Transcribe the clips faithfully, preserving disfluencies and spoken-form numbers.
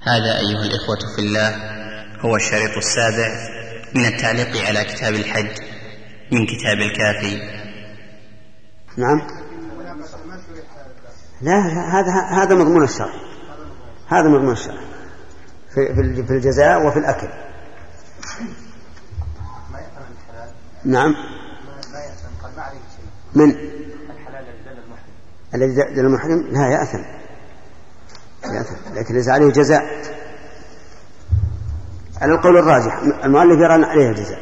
هذا أيها الإخوة في الله هو الشريط السابع من التعليق على كتاب الحج من كتاب الكافي. نعم. لا هذا هذا مضمون الشرع، هذا مضمون الشرع في في الجزاء وفي الأكل. نعم. من الذي دل المحرم لا يأثم، لكن ليس عليه جزاء على القول الراجح. المؤلف يرى عليه الجزاء.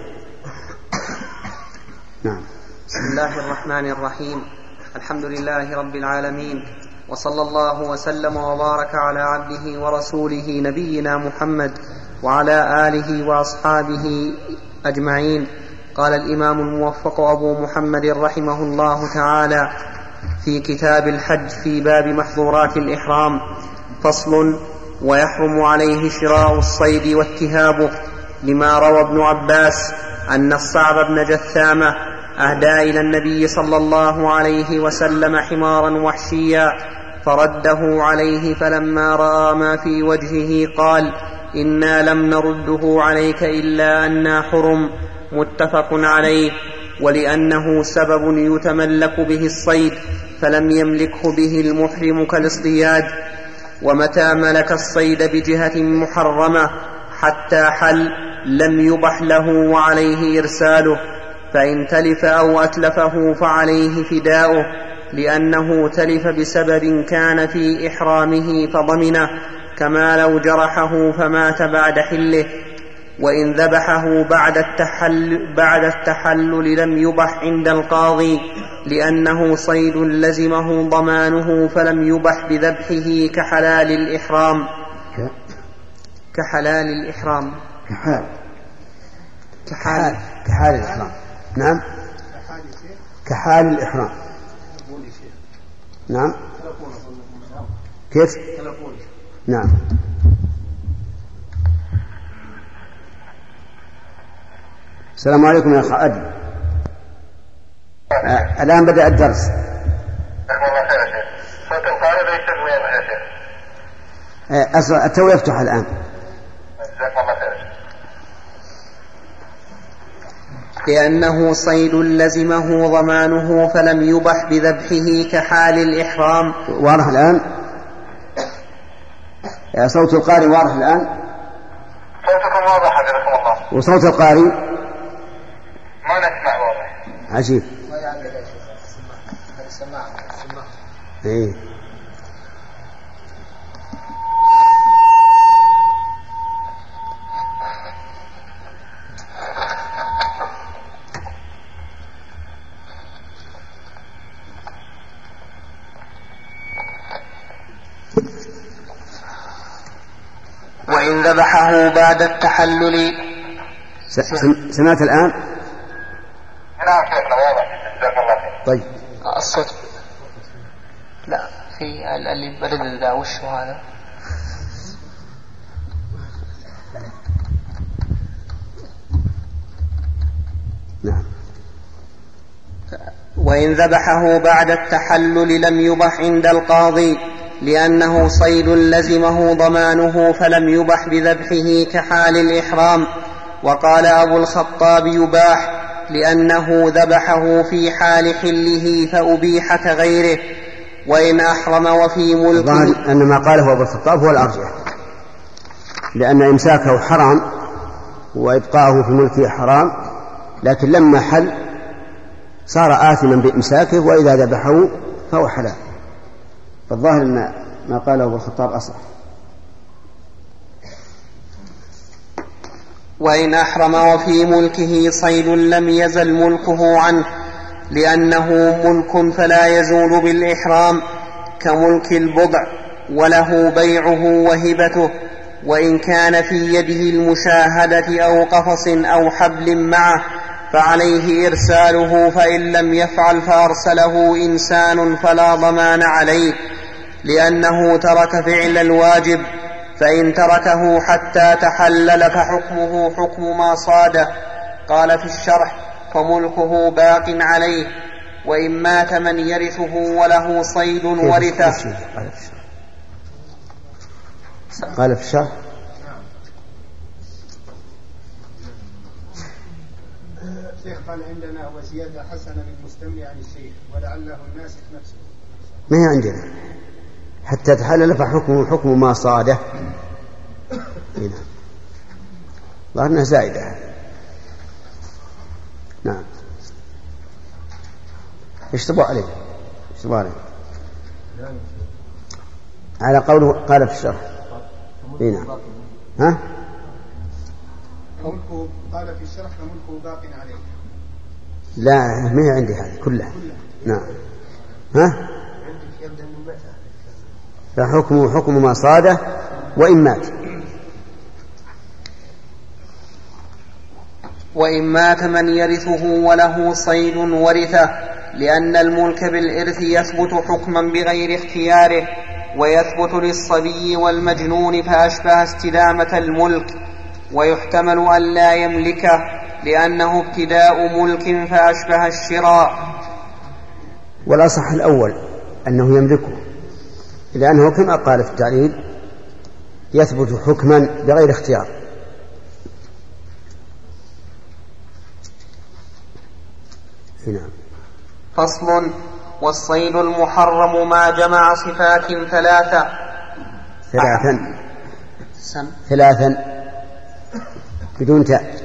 نعم. بسم الله الرحمن الرحيم. الحمد لله رب العالمين، وصلى الله وسلم وبارك على عبده ورسوله نبينا محمد وعلى آله وأصحابه أجمعين. قال الإمام الموفق أبو محمد رحمه الله تعالى في كتاب الحج في باب محظورات الإحرام: فصل: ويحرم عليه شراء الصيد واتهابه، لما روى ابن عباس أن الصعب بن جثامة أهدى إلى النبي صلى الله عليه وسلم حمارا وحشيا فرده عليه، فلما رأى ما في وجهه قال: إنا لم نرده عليك إلا أننا حرم. متفق عليه. ولأنه سبب يتملك به الصيد فلم يملكه به المحرم كالاصطياد. ومتى ملك الصيد بجهة محرمة حتى حل لم يبح له وعليه إرساله، فإن تلف أو أتلفه فعليه فداؤه، لأنه تلف بسبب كان في إحرامه فضمنه، كما لو جرحه فمات بعد حله. وإن ذبحه بعد التحل بعد التحلل لم يبح عند القاضي، لأنه صيد لزمه ضمانه فلم يبح بذبحه كحلال الإحرام. كحلال الإحرام كحال كحال كحال الإحرام. نعم. كحال الإحرام. نعم. كيف؟ نعم. السلام عليكم يا أخ أدي. آه الآن بدأ الدرس. صوت القارئ ليس واضح يا شيخ. آه أصلا التو يفتح الآن. جزاكم الله خير. لأنه صيد لزمه ضمانه فلم يبح بذبحه كحال الإحرام. واضح الآن؟ آه صوت القارئ واضح الآن؟ صوتكم واضح حفظكم الله. وصوت القارئ ما نسمع واضح. عجيب. ايه. وإن ذبحه بعد التحلل. سمعت الآن؟ نعم شيخنا واضح. جزاك الله خير. طيب. الصوت لا في اللي بدل ذا وش هذا؟ نعم. وإن ذبحه بعد التحلل لم يبح عند القاضي، لأنه صيد لزمه ضمانه فلم يبح بذبحه كحال الإحرام. وقال أبو الخطاب: يباح لأنه ذبحه في حال حله فأبيح كغيره. وإن أحرم وفي ملكه. أن ما قاله أبو الخطاب هو الأرجح، لأن إمساكه حرام وإبقاءه في ملكه حرام، لكن لما حل صار آثما بإمساكه، وإذا ذبحه فهو حلال. فالظاهر أن ما قاله أبو الخطاب أصح. وإن أحرم وفي ملكه صيد لم يزل ملكه عنه، لأنه ملك فلا يزول بالإحرام، كملك البضع، وله بيعه وهبته. وإن كان في يده المشاهدة أو قفص أو حبل معه فعليه إرساله، فإن لم يفعل فأرسله إنسان فلا ضمان عليه، لأنه ترك فعل الواجب. فإن تركه حتى تحلل فحكمه حكم ما صاده. قال في الشرح: فملكه باق عليه. وإن مات من يرثه وله صيد ورثه. قال في الشرح الشيخ قال عندنا وزيادة حسنة للمستمع عن الشيخ ولعله الناسخ نفسه. ما هي عندنا حتى تحلل فحكم حكم ما صاده. هنا ظهرنا زائدة. نعم ايش تبغى عليه ايش تبغى عليه على قوله قال في الشرح. هنا ها ملكه قال في الشرح فملكه باق عليه. لا ما هي عندي هذه كلها. نعم ها فحكمه حكم ما صاده وإن مات. وإن مات من يرثه وله صيد ورثه، لأن الملك بالإرث يثبت حكما بغير اختياره، ويثبت للصبي والمجنون فأشبه استدامة الملك، ويحتمل أن لا يملكه لأنه ابتداء ملك فأشبه الشراء. والأصح الأول أنه يملكه، لأنه كما قال في التعليل يثبت حكما بغير اختيار. نعم. فصل. والصيد المحرم ما جمع صفات ثلاثة ثلاثا سم. ثلاثا بدون تاء.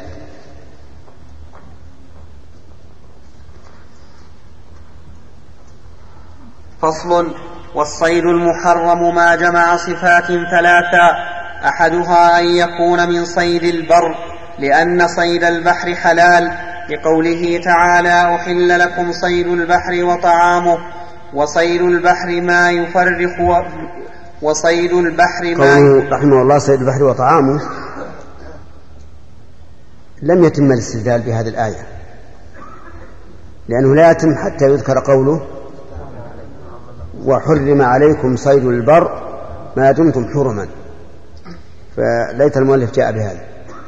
فصل. والصيد المحرم ما جمع صفات ثلاثة، أحدها أن يكون من صيد البر، لأن صيد البحر حلال، لقوله تعالى أحل لكم صيد البحر وطعامه. وصيد البحر ما يفرخ و... وصيد البحر ما قوله رحمه الله صيد البحر وطعامه لم يتم الاستدلال بهذه الآية، لأنه لا يتم حتى يذكر قوله وحرم عليكم صيد البر ما دمتم حرما، فليت المؤلف جاء بهذا.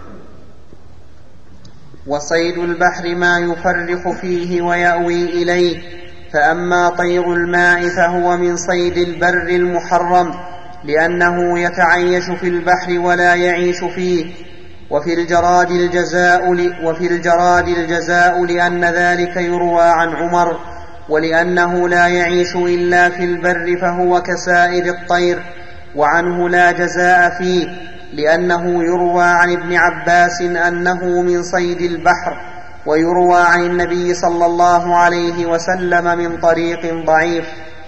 وصيد البحر ما يفرخ فيه ويأوي إليه، فأما طير الماء فهو من صيد البر المحرم، لأنه يتعيش في البحر ولا يعيش فيه. وفي الجراد الجزاء ل... وفي الجراد الجزاء لأن ذلك يروى عن عمر، ولأنه لا يعيش إلا في البر فهو كسائر الطير، وعنه لا جزاء فيه، لأنه يروى عن ابن عباس أنه من صيد البحر، ويروى عن النبي صلى الله عليه وسلم من طريق ضعيف.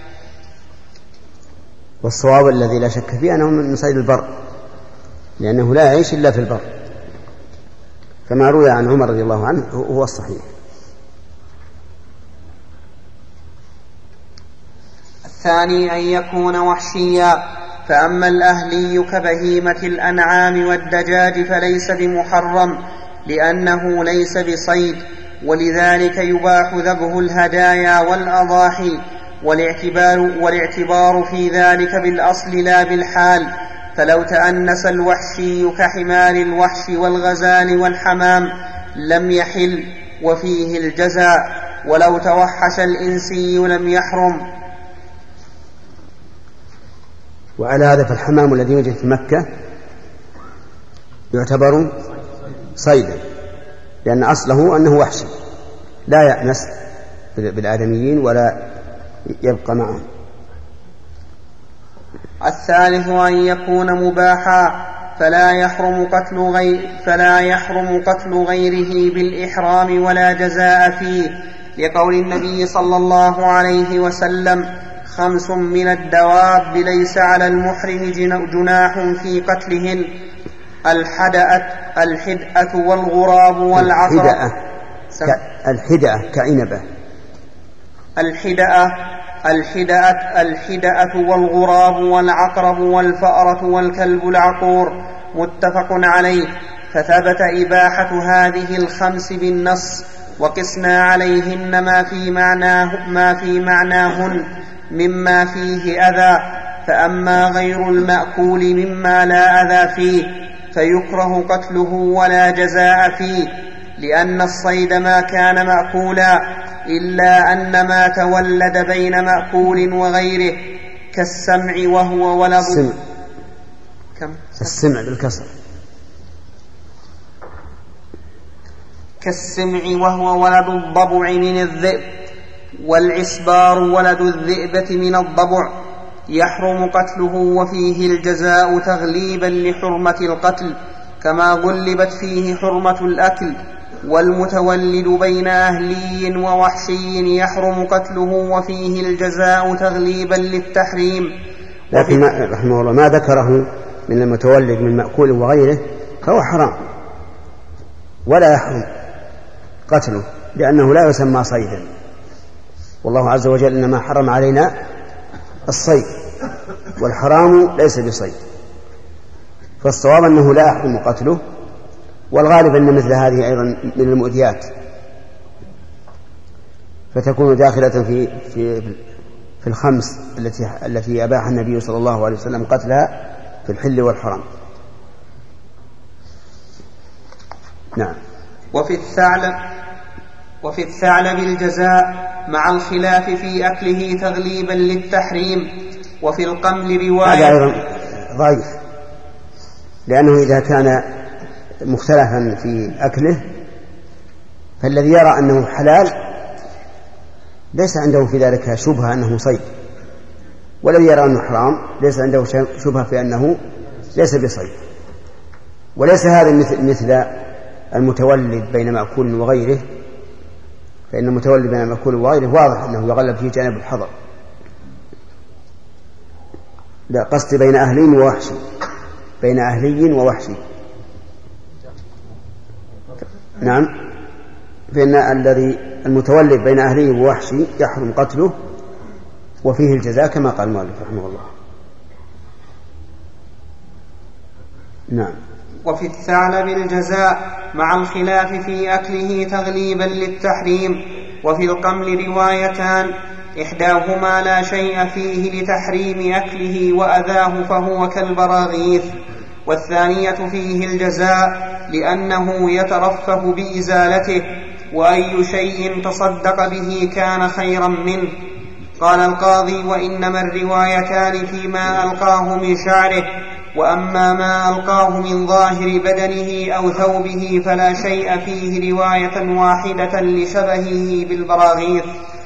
والصواب الذي لا شك فيه أنه من صيد البر، لأنه لا يعيش إلا في البر، كما روي عن عمر رضي الله عنه هو الصحيح. الثاني أن يكون وحشيا، فأما الأهلي كبهيمة الأنعام والدجاج فليس بمحرم، لأنه ليس بصيد، ولذلك يباح ذبح الهدايا والأضاحي، والاعتبار, والاعتبار في ذلك بالأصل لا بالحال. فلو تأنس الوحشي كحمار الوحش والغزال والحمام لم يحل وفيه الجزاء، ولو توحش الإنسي لم يحرم. وعلى هذا فالحمام الذي يوجد في مكة يعتبر صيدا، لأن أصله أنه وحشي لا يأنس بالآدميين ولا يبقى معهم. الثالث أن يكون مباحا، فلا يحرم قتل غير فلا يحرم قتل غيره بالإحرام ولا جزاء فيه، لقول النبي صلى الله عليه وسلم: خمس من الدواب ليس على المحرم جناح في قتلهن: الحدأة الحدأة والغراب والعقرب. الحدأة كعنبة. الحدأة الحدأة الحدأة والغراب والعقرب والفأرة والكلب العقور، متفق عليه. فثبت إباحة هذه الخمس بالنص، وقسنا عليهن ما في معناه ما في معناهن مما فيه أذى، فأما غير المأكول مما لا أذى فيه فيكره قتله ولا جزاء فيه، لأن الصيد ما كان مأكولا، إلا أن ما تولد بين مأكول وغيره كالسمع وهو ولد السمع. كم؟ السمع بالكسر. كالسمع وهو ولد الضبع من الذئب، والعسبار ولد الذئبة من الضبع، يحرم قتله وفيه الجزاء تغليبا لحرمة القتل كما غلبت فيه حرمة الأكل. والمتولد بين أهلي ووحشي يحرم قتله وفيه الجزاء تغليبا للتحريم. لكن رحمه الله ما ذكره من المتولد من مأكول وغيره فهو حرام ولا يحرم قتله لأنه لا يسمى صيدا، والله عز وجل إنما حرم علينا الصيد والحرام ليس بصيد، فالصواب أنه لا يحرم قتله، والغالب أن مثل هذه أيضا من المؤذيات فتكون داخلة في في في الخمس التي التي أباح النبي صلى الله عليه وسلم قتلها في الحل والحرام. نعم. وفي الثعلب وفي الثعلب الجزاء مع الخلاف في أكله تغليبا للتحريم. وفي القمل رواية هذا أيضا ضعيف، لأنه إذا كان مختلفا في أكله فالذي يرى أنه حلال ليس عنده في ذلك شبهة أنه صيد، والذي يرى أنه حرام ليس عنده شبهة في أنه ليس بصيد. وليس هذا مثل المتولد بين مأكول وغيره، فإن المتولد بين مأكول وغيره واضح أنه يغلب فيه جانب الحظر. لا، قصد بين أهلي ووحشي، بين أهلي ووحشي. نعم، فإن الذي المتولد بين أهلي ووحشي يحرم قتله وفيه الجزاء كما قال المؤلف رحمه الله. نعم. وفي الثعلب الجزاء مع الخلاف في أكله تغليبا للتحريم. وفي القمل روايتان، إحداهما لا شيء فيه لتحريم أكله وأذاه فهو كالبراغيث، والثانية فيه الجزاء لأنه يترفه بإزالته، وأي شيء تصدق به كان خيرا منه. قال القاضي: وإنما الروايتان فيما ألقاه من شعره، وأما ما ألقاه من ظاهر بدنه أو ثوبه فلا شيء فيه رواية واحدة لشبهه بالبراغيث.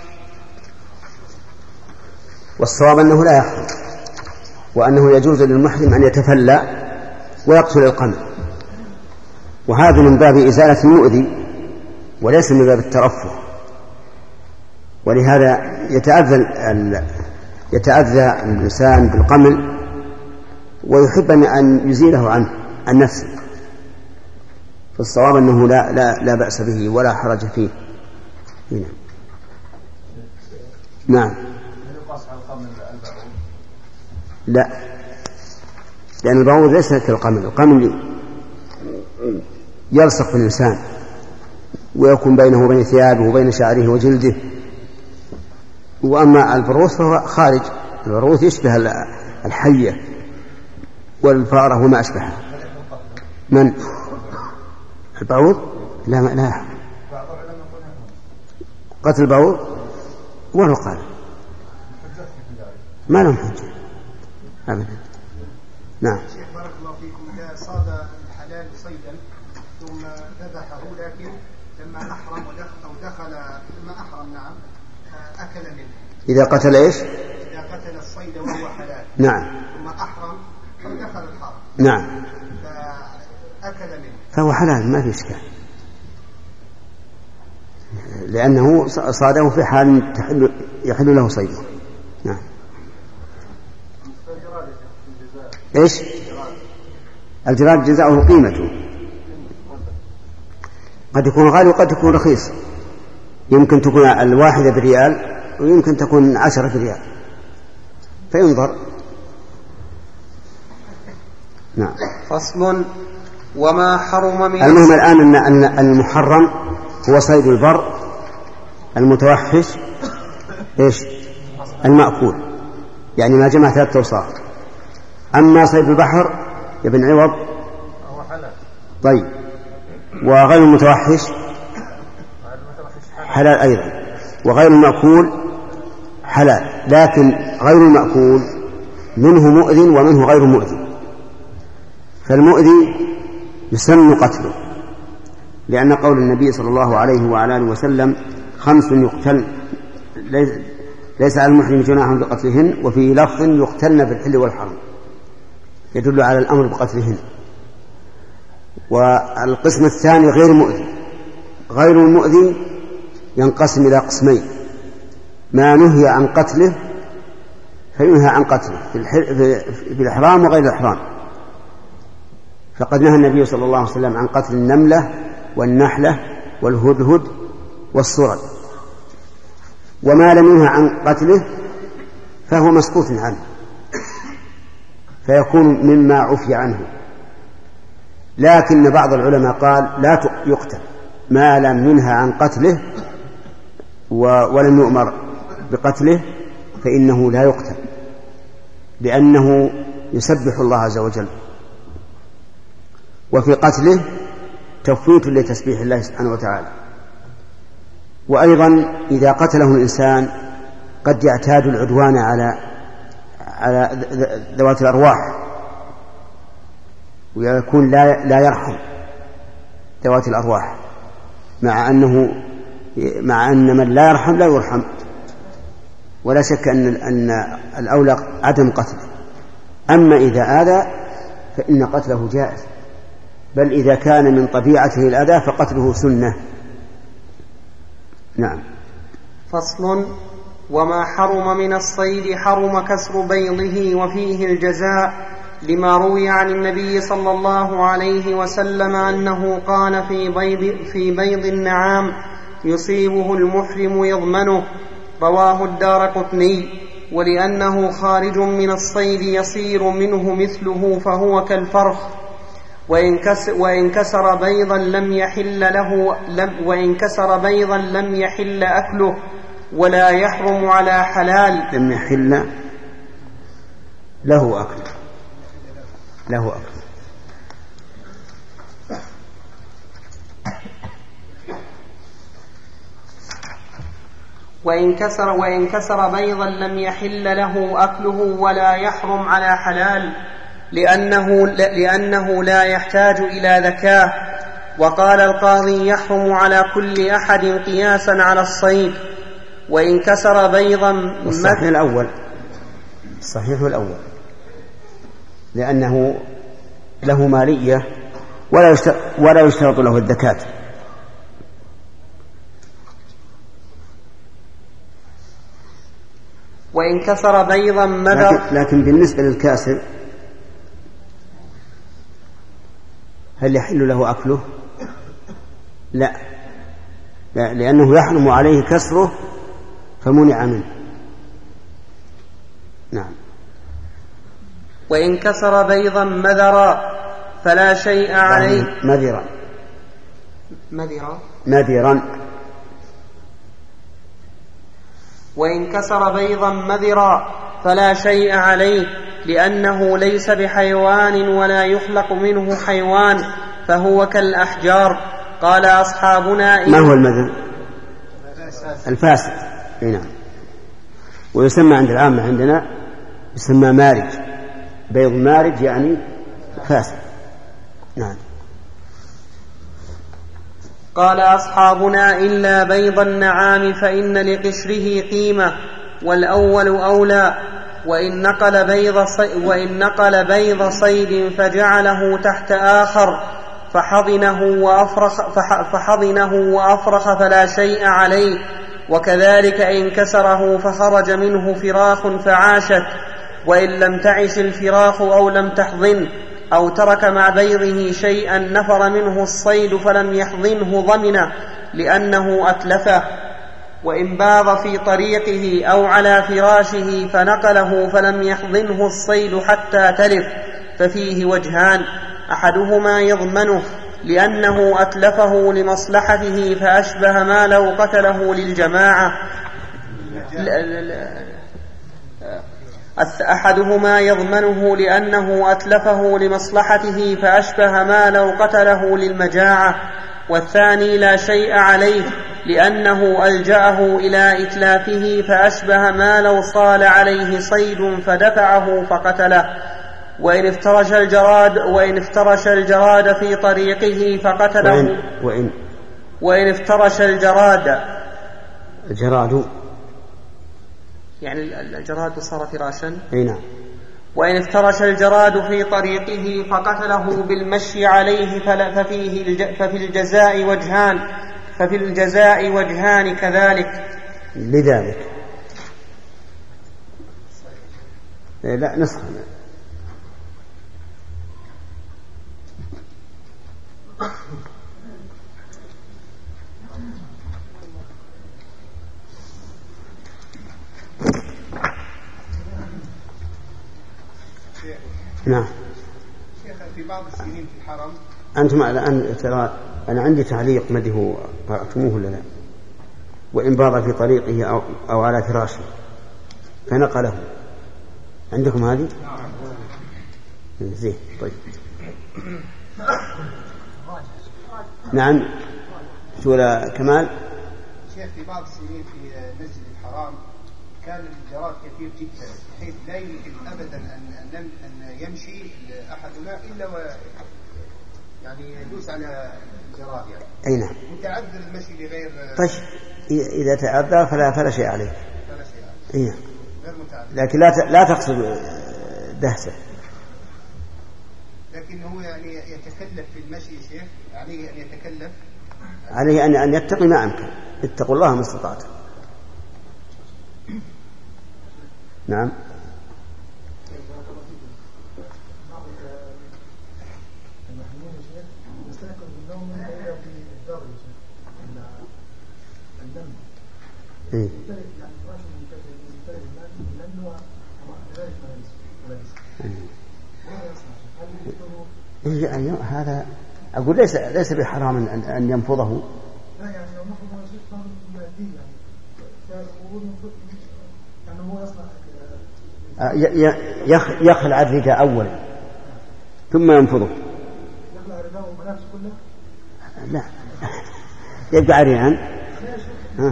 والصواب أنه لا يحرم، وأنه يجوز للمحرم أن يتفلى ويقتل القمل، وهذا من باب إزالة المؤذي وليس من باب الترفه. ولهذا يتأذى يتأذى الإنسان بالقمل ويحب أن يزيله عنه عن نفسه، فالصواب أنه لا, لا, لا بأس به ولا حرج فيه. هنا. نعم. لا، لأن البعوض ليس كالقمل، القمل يلصق بالإنسان ويكون بينه وبين ثيابه وبين شعره وجلده، وأما البروث فهو خارج. البروث يشبه الحية والفارة وما أشبهها. من البعوض؟ لا لا قتل البعوض ولو قال ما لهم حجة أبدا. نعم. شيخ بارك الله فيكم، إذا صاد الحلال صيدا ثم ذبحه لكن لما أحرم أو دخل لما أحرم نعم أكل منه. إذا قتل إيش؟ إذا قتل الصيد وهو حلال. نعم. ثم أحرم أو دخل الحرم. نعم. فأكل منه. فهو حلال ما في إشكال، لأنه صاده في حال تحل يحل له صيده. نعم. إيش؟ الجراد جزاؤه قيمته، قد يكون غالي وقد يكون رخيص، يمكن تكون الواحدة بريال ويمكن تكون عشرة بريال، فينظر. نعم. فصل. وما حرم من المهم الآن أن المحرم هو صيد البر المتوحش إيش؟ المأكول، يعني ما جمع ثلاثة أوصاف. أما صيد البحر يا ابن عوض طيب، وغير المتوحش حلال أيضا، وغير المأكول حلال، لكن غير المأكول منه مؤذن ومنه غير مؤذن. فالمؤذي يسن قتله، لأن قول النبي صلى الله عليه وعلى آله وسلم خمس يقتل ليس على المحرم جناح بقتلهن، وفي لفظ يقتلن في الحل والحرم، يدل على الأمر بقتلهن. والقسم الثاني غير مؤذي. غير المؤذي ينقسم إلى قسمين: ما نهي عن قتله فينهى عن قتله في الإحرام وغير الإحرام، فقد نهى النبي صلى الله عليه وسلم عن قتل النملة والنحلة والهدهد والصرد. وما لم ينهى عن قتله فهو مسكوت عنه، فيكون مما عفي عنه. لكن بعض العلماء قال لا يقتل ما لم ينهى عن قتله ولم يؤمر بقتله، فإنه لا يقتل، لأنه يسبح الله عز وجل، وفي قتله تفويت لتسبيح الله سبحانه وتعالى. وأيضا إذا قتله الإنسان قد يعتاد العدوان على على ذوات الأرواح، ويكون لا لا يرحم ذوات الأرواح، مع أنه مع أن من لا يرحم لا يرحم، ولا شك أن أن الأولى عدم قتله. أما إذا آذى فإن قتله جائز، بل إذا كان من طبيعته الأذى فقتله سنة. نعم. فصل: وما حرم من الصيد حرم كسر بيضه وفيه الجزاء، لما روي عن النبي صلى الله عليه وسلم أنه قال في بيض, في بيض النعام: يصيبه المحرم يضمنه. رواه الدارقطني. ولأنه خارج من الصيد يصير منه مثله فهو كالفرخ، وإن كسر بيضا لم يحل له لم وإن كسر بيضا لم يحل أكله ولا يحرم على حلال. لم يحل له أكله له أكله وإن كسر وإن كسر بيضا لم يحل له أكله ولا يحرم على حلال، لأنه لأنه لا يحتاج إلى ذكاء. وقال القاضي: يحرم على كل أحد قياسا على الصيد. وإن كسر بيضا الصحيح الأول الصحيح الأول لأنه له مالية ولا يشترط له الذكاة. وإن كسر بيضا مذر. لكن, لكن بالنسبة للكاسر هل يحل له أكله؟ لا, لا لأنه يحرم عليه كسره فمنع منه. نعم. وإن كسر بيضا مذرا فلا شيء عليه. مذرا مذرا مذرا وإن كسر بيضا مذرا فلا شيء عليه، لأنه ليس بحيوان ولا يخلق منه حيوان، فهو كالأحجار. قال أصحابنا: ما هو المذر؟ الفاسد. نعم. ويسمى عند العامة عندنا يسمى مارج، بيض مارج يعني فاسد. نعم. قال أصحابنا: إلا بيض النعام فإن لقشره قيمة، والأول أولى. وإن نقل بيض صيد, وإن نقل بيض صيد فجعله تحت آخر فحضنه وأفرخ, فحضنه وأفرخ فلا شيء عليه. وكذلك إن كسره فخرج منه فراخ فعاشت، وإن لم تعش الفراخ أو لم تحضن أو ترك مع بيضه شيئا نفر منه الصيد فلم يحضنه ضمنه، لأنه أتلفه. وإن باض في طريقه أو على فراشه فنقله فلم يحضنه الصيد حتى تلف، ففيه وجهان: أحدهما يضمنه لأنه أتلفه لمصلحته فأشبه ما لو قتله للجماعة أحدهما يضمنه لأنه أتلفه لمصلحته فأشبه ما لو قتله للمجاعة، والثاني لا شيء عليه لأنه ألجأه إلى إتلافه فأشبه ما لو صال عليه صيد فدفعه فقتله. وإن افترش الجراد وإن افترش الجراد في طريقه فقتله وإن وإن, وإن افترش الجراد الجراد يعني الجراد صار فراشا. أي نعم. وإن افترش الجراد في طريقه فقتله بالمشي عليه ففيه ففي الجزاء وجهان ففي الجزاء وجهان كذلك. لذلك لا نسخة نعم. شيخ في بعض السنين في الحرم أنتم الآن ترى أنا عندي تعليق مدي هو قرأتموه ولا لا؟ وإن باض في طريقه أو, أو على فراشه فنقله عندكم هذه؟ زين طيب. نعم سورة كمال. شيخ في بعض السنين في مسجد الحرام كان الجراد كثير جدا بحيث لا يمكن أبدا أن أن يمشي أحدنا إلا و يعني يدوس على الجراد يعني. أي نعم. متعذر المشي لغير. طيب إذا تعذر فلا فلا شيء عليه. فلا شيء عليه. أي نعم. غير متعذر. لكن لا لا تقصد دهسه. لكن هو يعني يتكلف في المشي يا شيخ، عليه أن يتكلف. عليه أن أن يتقي ما أمكن. اتقوا الله ما استطعتم. نعم. إيه؟ إيه هذا أقول ليس ليس بحرام أن أن ينفضه. لا يعني لو نفضه شيء صار مادي يعني يعني هو يصنع يخلع الرداء أولا ثم ينفضه. يخلع الرداء وملابس كله. لا يبقى عريان. ها.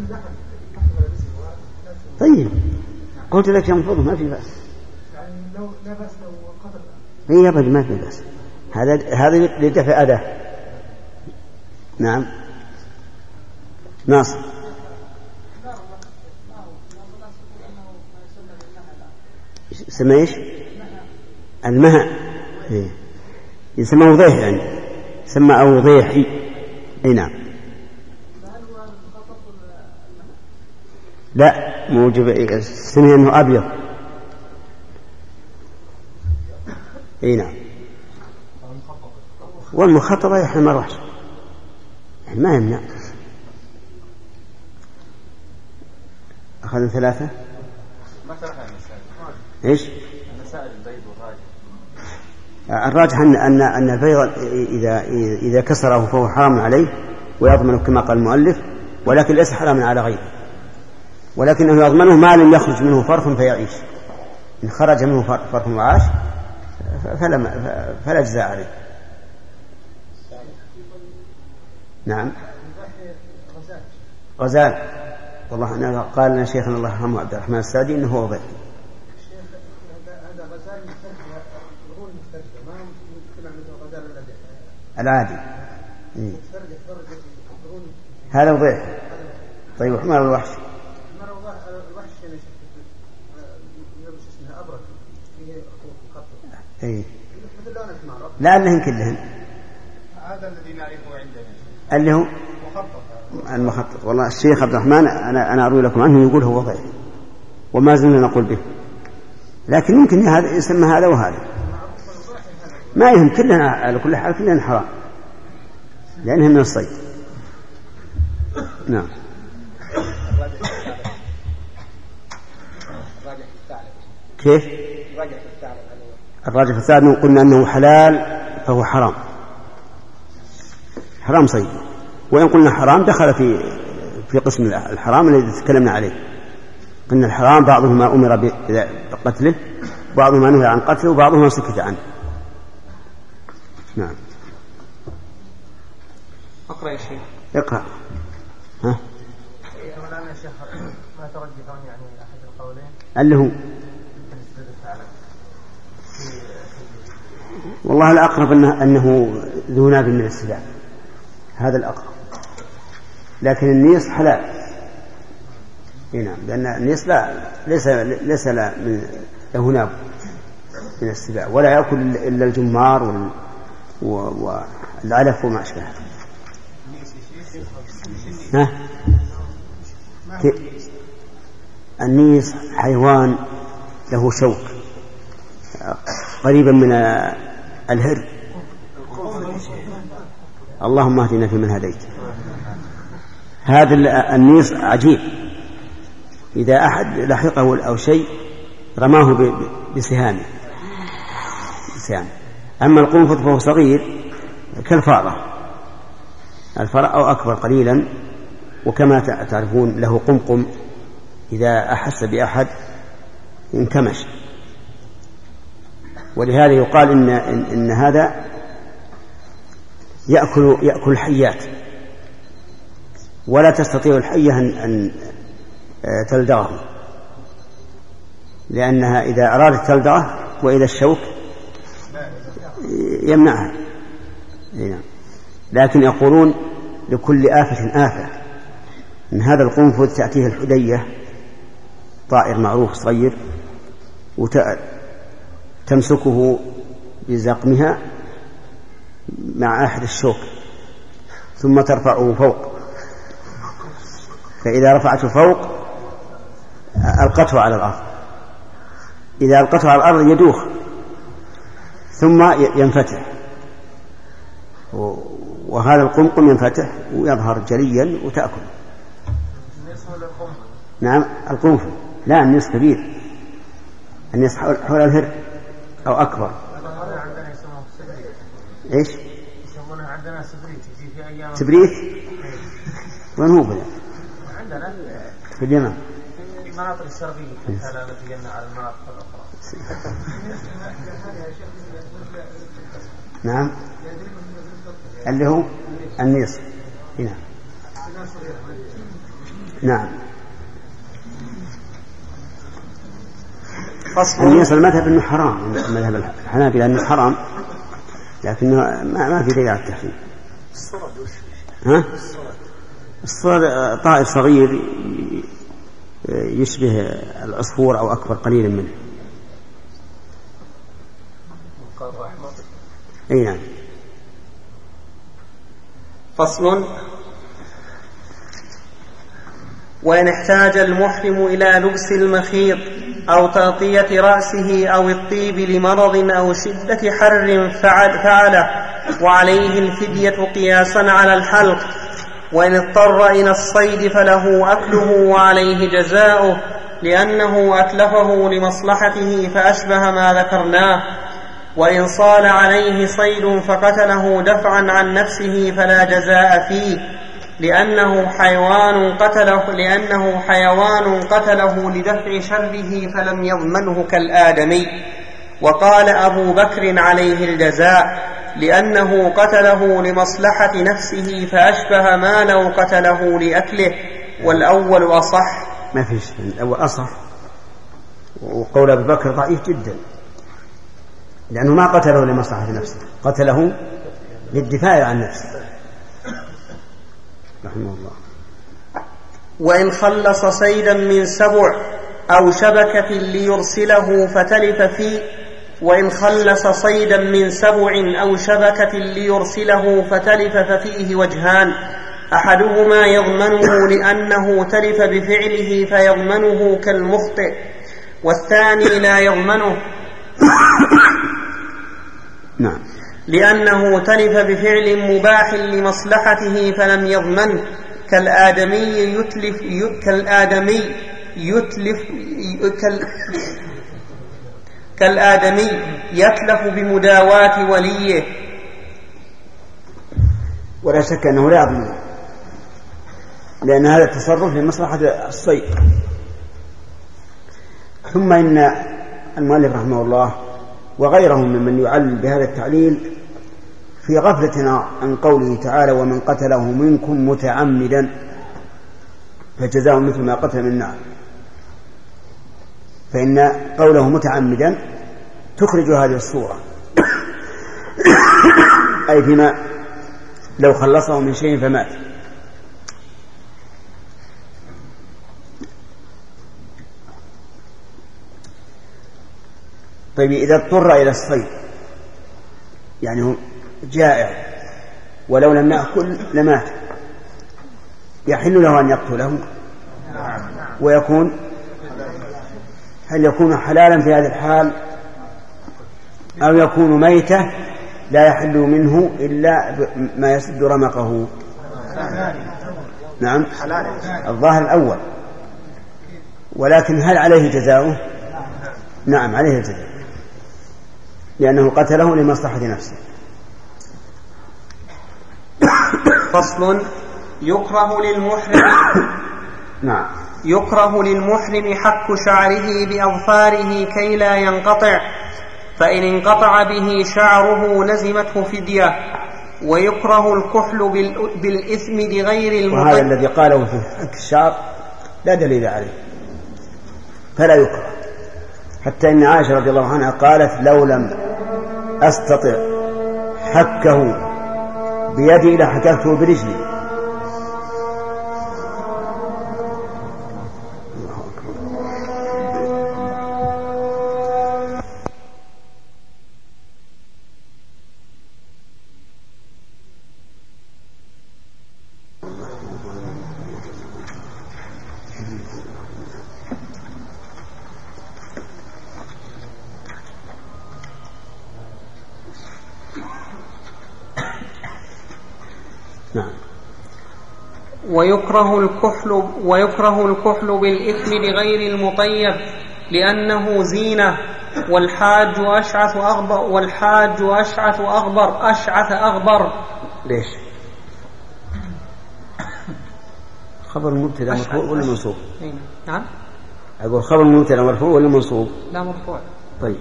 طيب قلت لك ينفضه ما في بأس. يعني لو لا بأس لو قدر. هي أبدا ما في بأس. هذا هذا لدفع أذى. نعم. ناصر. سمى ايش؟ المها. إيه. يسمى وضيح يعني. يسمى أوضيحي. اي نعم. لا موجب سمي انه ابيض. اي نعم. والمخططه يحمل الرحش ما يمنع. اخذنا ثلاثه. ايش مسائل البيض والراجح؟ الراجح ان ان ان البيض اذا اذا كسره فهو حرام عليه ويضمن كما قال المؤلف، ولكن ليس حراما على غيره، ولكنه يضمنه ما لم يخرج منه فرث فيعيش. إن خرج منه فرث وعاش فلا فلا جزاء عليه. نعم. غزال. والله أنا قال لنا شيخنا الله يرحمه عبد الرحمن السعدي إنه هو ضيف. العادي. إيه. هذا ضيف. طيب حمار الوحش. إيه. لا أنهن كلهن. هذا الذي نعرفه عندنا. اللي هو المخطط. والله الشيخ عبد الرحمن أنا أنا أروي لكم عنه يقول هو ضعيف وما زلنا نقول به، لكن يمكن هذا يسمى هذا وهذا ما يهم. كلنا على كل حال كلنا حرام لأنهم من الصيد. نعم. كيف؟ الراجح الثالث قلنا أنه حلال فهو حرام، حرام صيد. وإن قلنا حرام دخل في في قسم الحرام الذي تكلمنا عليه. قلنا الحرام بعضهما أمر بقتله وبعضهما نهي عن قتله وبعضهما سكت عنه. نعم. أقرأ يا شيخ. اقرأ. ها؟ الآن يا شيخ ما ترجحون يعني أحد القولين اللي هو في والله الأقرب أنه, أنه ذو ناب من السباع، هذا الأقرب، لكن النيص حلال. نعم، لأن النيص لا ليس ليس لا من له ناب من السباع، ولا يأكل إلا الجمار والعلف وما أشبه. ها؟ النيص حيوان له شوك قريبا من الهر. اللهم اهدنا فيمن هديت. هذا النيص عجيب، إذا أحد لحقه أو شيء رماه بسهامه. أما القنفذ فهو صغير كالفارة، الفارة أو أكبر قليلا، وكما تعرفون له قمقم إذا أحس بأحد انكمش، ولهذا يقال إن, إن, إن هذا يأكل, يأكل الحيات، ولا تستطيع الحية أن, أن تلدغه، لأنها إذا أرادت تلدغه وإذا الشوك يمنعها. لكن يقولون لكل آفة آفة، إن هذا القنفذ تأتيه الحدية، طائر معروف صغير، وتمسكه بزقمها مع أحد الشوك ثم ترفعه فوق، فإذا رفعته فوق ألقته على الأرض، إذا ألقته على الأرض يدوخ ثم ينفتح، وهذا القمقم ينفتح ويظهر جليا وتأكل. نعم القنفذ، لا النص كبير، النص حول الهر أو أكبر. إيش يسمونه عندنا سبريت، يجي في أيام سبريت. وين هو بدا؟ عندنا في اليمن، في المناطق الشرقية، حتى لا نتجنى على المناطق الأخرى. نعم اللي هو النص هنا. نعم النص المذهب أنه حرام، مذهب الحنابلة أنه حرام، لكنه ما, ما في دليل على التحريم. ها؟ الصرد طائر صغير يشبه العصفور أو أكبر قليلا منه. أي نعم. فصل. وإن احتاج المحرم إلى لبس المخيط أو تغطية رأسه أو الطيب لمرض أو شدة حر فعل فعله، وعليه الفدية قياسا على الحلق. وإن اضطر إلى الصيد فله أكله وعليه جزاؤه، لأنه أتلفه لمصلحته فأشبه ما ذكرناه. وإن صال عليه صيد فقتله دفعا عن نفسه فلا جزاء فيه، لأنه حيوان قتله لأنه حيوان قتله لدفع شره فلم يضمنه كالآدمي. وقال أبو بكر عليه الجزاء، لأنه قتله لمصلحة نفسه فأشبه ما لو قتله لأكله، والأول أصح. ما فيش، الأول أصح، وقول أبو بكر ضعيف جدا، لأنه ما قتله لمصلحة نفسه، قتله للدفاع عن نفسه رحمه الله. وإن خلص صيدا من سبع أو شبكة ليرسله فتلف فيه وإن خلص صيدا من سبع أو شبكة ليرسله فتلف ففيه وجهان، أحدهما يضمنه لأنه تلف بفعله فيضمنه كالمخطئ، والثاني لا يضمنه نعم لأنه تلف بفعل مباح لمصلحته فلم يضمنه، كالآدمي يتلف كالآدمي يتلف كال كالآدمي يتلف بمداواة وليه. ولا شك أنه لا يضمن، لأن هذا التصرف لمصلحة الصيد. ثم إن المؤلف رحمه الله وغيرهم ممن يعلل بهذا التعليل في غفلة عن قوله تعالى: ومن قتله منكم متعمدا فجزاء مثل ما قتل من النار. فإن قوله متعمدا تخرج هذه الصورة أي فيما لو خلصه من شيء فمات. طيب إذا اضطر إلى الصيد يعني هو جائع ولو لم يأكل لمات، يحل له أن يقتله ويكون هل يكون حلالا في هذه الحال أو يكون ميتة لا يحل منه إلا ما يسد رمقه؟ نعم الظاهر الأول، ولكن هل عليه جزاؤه؟ نعم عليه الجزاء لأنه قتله لمصلحة نفسه. فصل. يكره للمحرم نعم يكره للمحرم حك شعره بأظفاره كي لا ينقطع، فإن انقطع به شعره لزمته فدية. ويكره الكحل بالإثم بغير المطيب. وهذا الذي قاله في حك الشعر لا دليل عليه فلا يكره، حتى إن عائشة رضي الله عنها قالت لو لم أستطع حكه بيدي لحككته برجلي. ويكره الكحل ويكره الكحل بالإثم بغير المطيب لأنه زينة. والحاج أشعث أغبر والحاج أشعث أغبر أشعث أغبر ليش؟ خبر المبتدأ مرفوع ولا منصوب؟ نعم أقول خبر المبتدأ مرفوع ولا منصوب؟ لا مرفوع. طيب.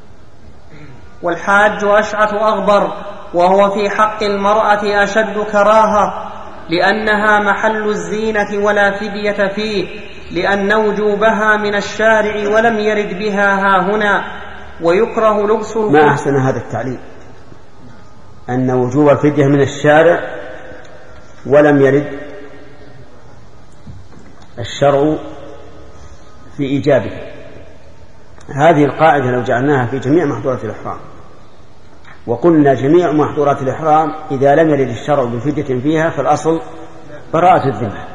والحاج أشعث أغبر وهو في حق المرأة أشد كراهة لأنها محل الزينة ولا فدية فيه، لأن وجوبها من الشارع ولم يرد بها ها هنا. ويكره لبس الخف. ما أحسن هذا التعليل أن وجوب الفدية من الشارع ولم يرد الشرع في إيجابه. هذه القاعدة لو جعلناها في جميع محظورات الإحرام وقلنا جميع محظورات الإحرام إذا لم يرد الشرع بفدية فيها فالأصل براءة الذمة.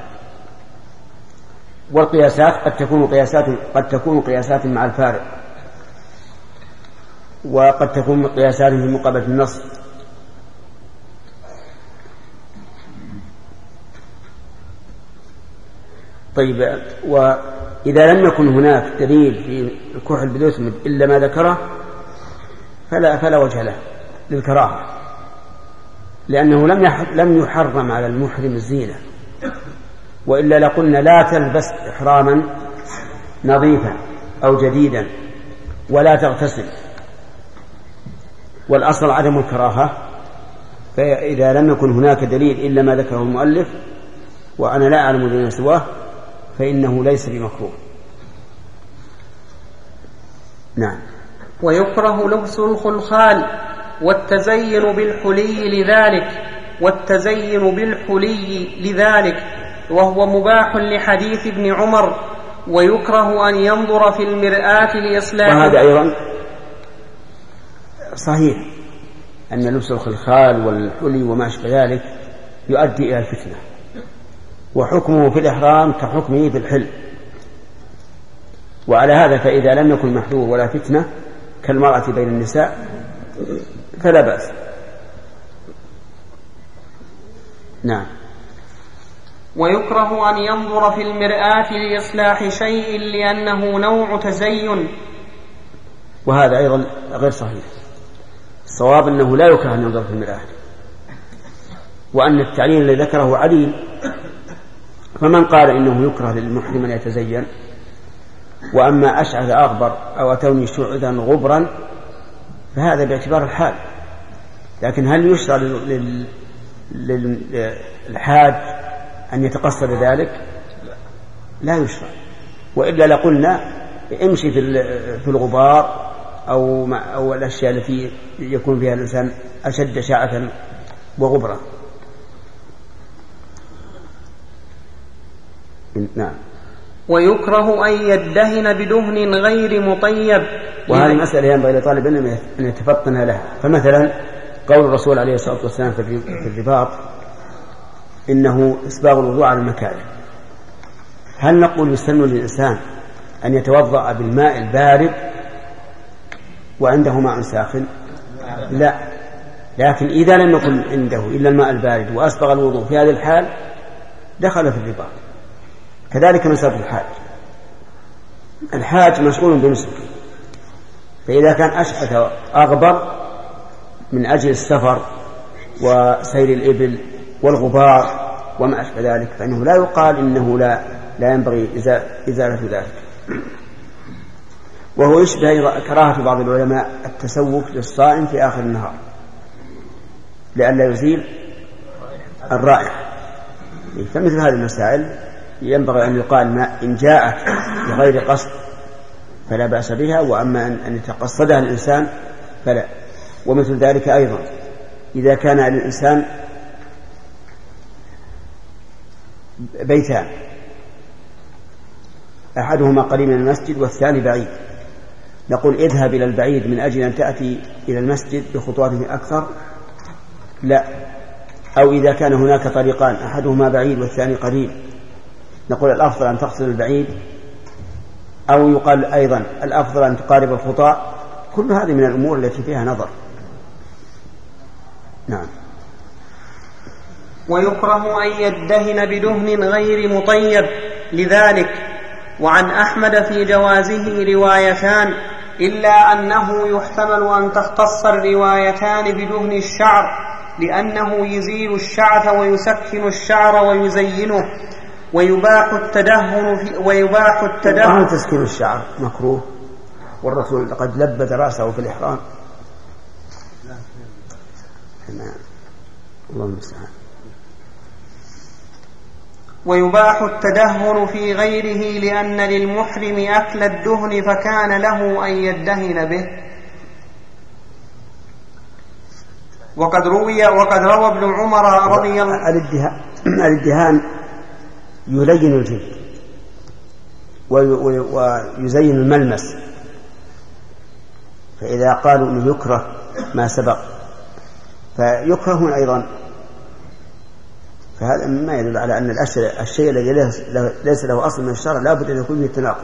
والقياسات قد تكون قياسات قد تكون قياسات مع الفارق، وقد تكون قياسات في مقابلة النص. طيب، وإذا لم يكن هناك دليل في الكحل بالإثم إلا ما ذكره فلا فلا وجه له للكراهة، لأنه لم لم يحرم على المحرم الزينة، وإلا لقلنا لا تلبس إحراما نظيفا أو جديدا ولا تغتسل، والأصل عدم الكراهة. فإذا لم يكن هناك دليل إلا ما ذكره المؤلف وأنا لا أعلم دليلا سواه فإنه ليس بمكروه. نعم. ويكره لبس الخلخال والتزين بالحلي لذلك والتزين بالحلي لذلك وهو مباح لحديث ابن عمر. ويكره أن ينظر في المرآة لإصلاح. وهذا أيضا صحيح أن لبس الخلخال والحلي وما أشبه ذلك يؤدي إلى الفتنة، وحكمه في الإحرام كحكمه في الحل. وعلى هذا فإذا لم يكن محذور ولا فتنة كالمرأة بين النساء فلا بأس. نعم. ويكره أن ينظر في المرآة لإصلاح شيء لأنه نوع تزين. وهذا أيضا غير صحيح. الصواب أنه لا يكره أن ينظر في المرآة، وأن التعليل الذي ذكره عليل. فمن قال إنه يكره للمحرم أن يتزين، وأما أشعث أغبر أو أتوني شعثا غبرا فهذا باعتبار الحال. لكن هل يشرع للحاج أن يتقصد ذلك؟ لا يشرع، وإلا لقلنا امشي في الغبار أو, أو الأشياء التي يكون فيها الإنسان أشد شعثا وغبرة. نعم. ويكره أن يدهن بدهن غير مطيب. وهذه المسألة ينبغي لطالب العلم أن يتفطن لها. فمثلا قول الرسول عليه الصلاة والسلام في الرباط إنه إسباغ الوضوء على المكاره، هل نقول يسن للإنسان أن يتوضأ بالماء البارد وعنده ماء ساخن؟ لا، لكن إذا لم يكن عنده إلا الماء البارد وأسبغ الوضوء في هذه الحال دخل في الرباط. كذلك مسألة الحاج، الحاج مشغول بنسكه، فإذا كان أشعث أغبر من أجل السفر وسير الإبل والغبار وما أشبه ذلك فإنه لا يقال إنه لا, لا ينبغي إزالة ذلك. وهو يشبه كراهة بعض العلماء التسوق للصائم في آخر النهار لئلا يزيل الرائحة. فمثل هذه المسائل ينبغي أن يقال ما إن جاءت بغير قصد فلا بأس بها، وأما أن يتقصدها الإنسان فلا. ومثل ذلك أيضا إذا كان الإنسان بيتان أحدهما قريب من المسجد والثاني بعيد، نقول اذهب إلى البعيد من أجل أن تأتي إلى المسجد بخطواته أكثر؟ لا. أو إذا كان هناك طريقان أحدهما بعيد والثاني قريب، نقول الأفضل أن تقصد البعيد، أو يقال أيضا الأفضل أن تقارب الخطى. كل هذه من الأمور التي فيها نظر. نعم. ويكره أن يدهن بدهن غير مطيب لذلك. وعن أحمد في جوازه روايتان، إلا أنه يحتمل أن تختص الروايتان بدهن الشعر لأنه يزيل الشعث ويسكن الشعر ويزينه. ويباح التدهن في ويباح التدهن تسكين الشعر مكروه، والرسول لقد لبد رأسه في الإحرام. الله المستعان. ويباح التدهن في غيره لأن للمحرم أكل الدهن فكان له أن يدهن به. وقد روي وقد روى ابن عمر رضي الله عنه الادهان يلين الجلد ويزين الملمس، فإذا قالوا أنه يكره ما سبق فيكره أيضا، فهذا ما يدل على أن الشيء الذي ليس له أصل من الشرع لا بد أن يكون يتناقض.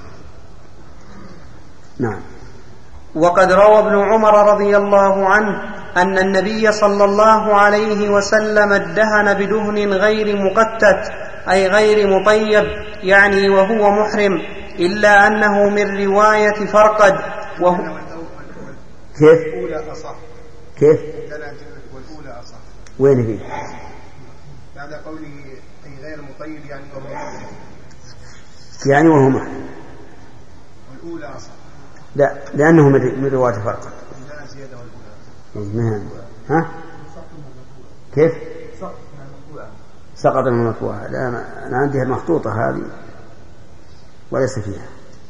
نعم. وقد روى ابن عمر رضي الله عنه أن النبي صلى الله عليه وسلم ادهن بدهن غير مقتت أي غير مطيب، يعني وهو محرم، إلا أنه من رواية فرقد. وهو كيف؟ الأولى أصح. كيف؟ والأولى أصح. وين فيه؟ بعد قوله أي غير مطيب يعني وهو محرم. يعني وهو محرم. والأولى أصح. لا، لأنه من رواية فرقد. لا زيادة والأولى. نعم. ها؟ كيف؟ سقط من المطبوعة. لا، أنا عندي المخطوطة هذه وليس فيها.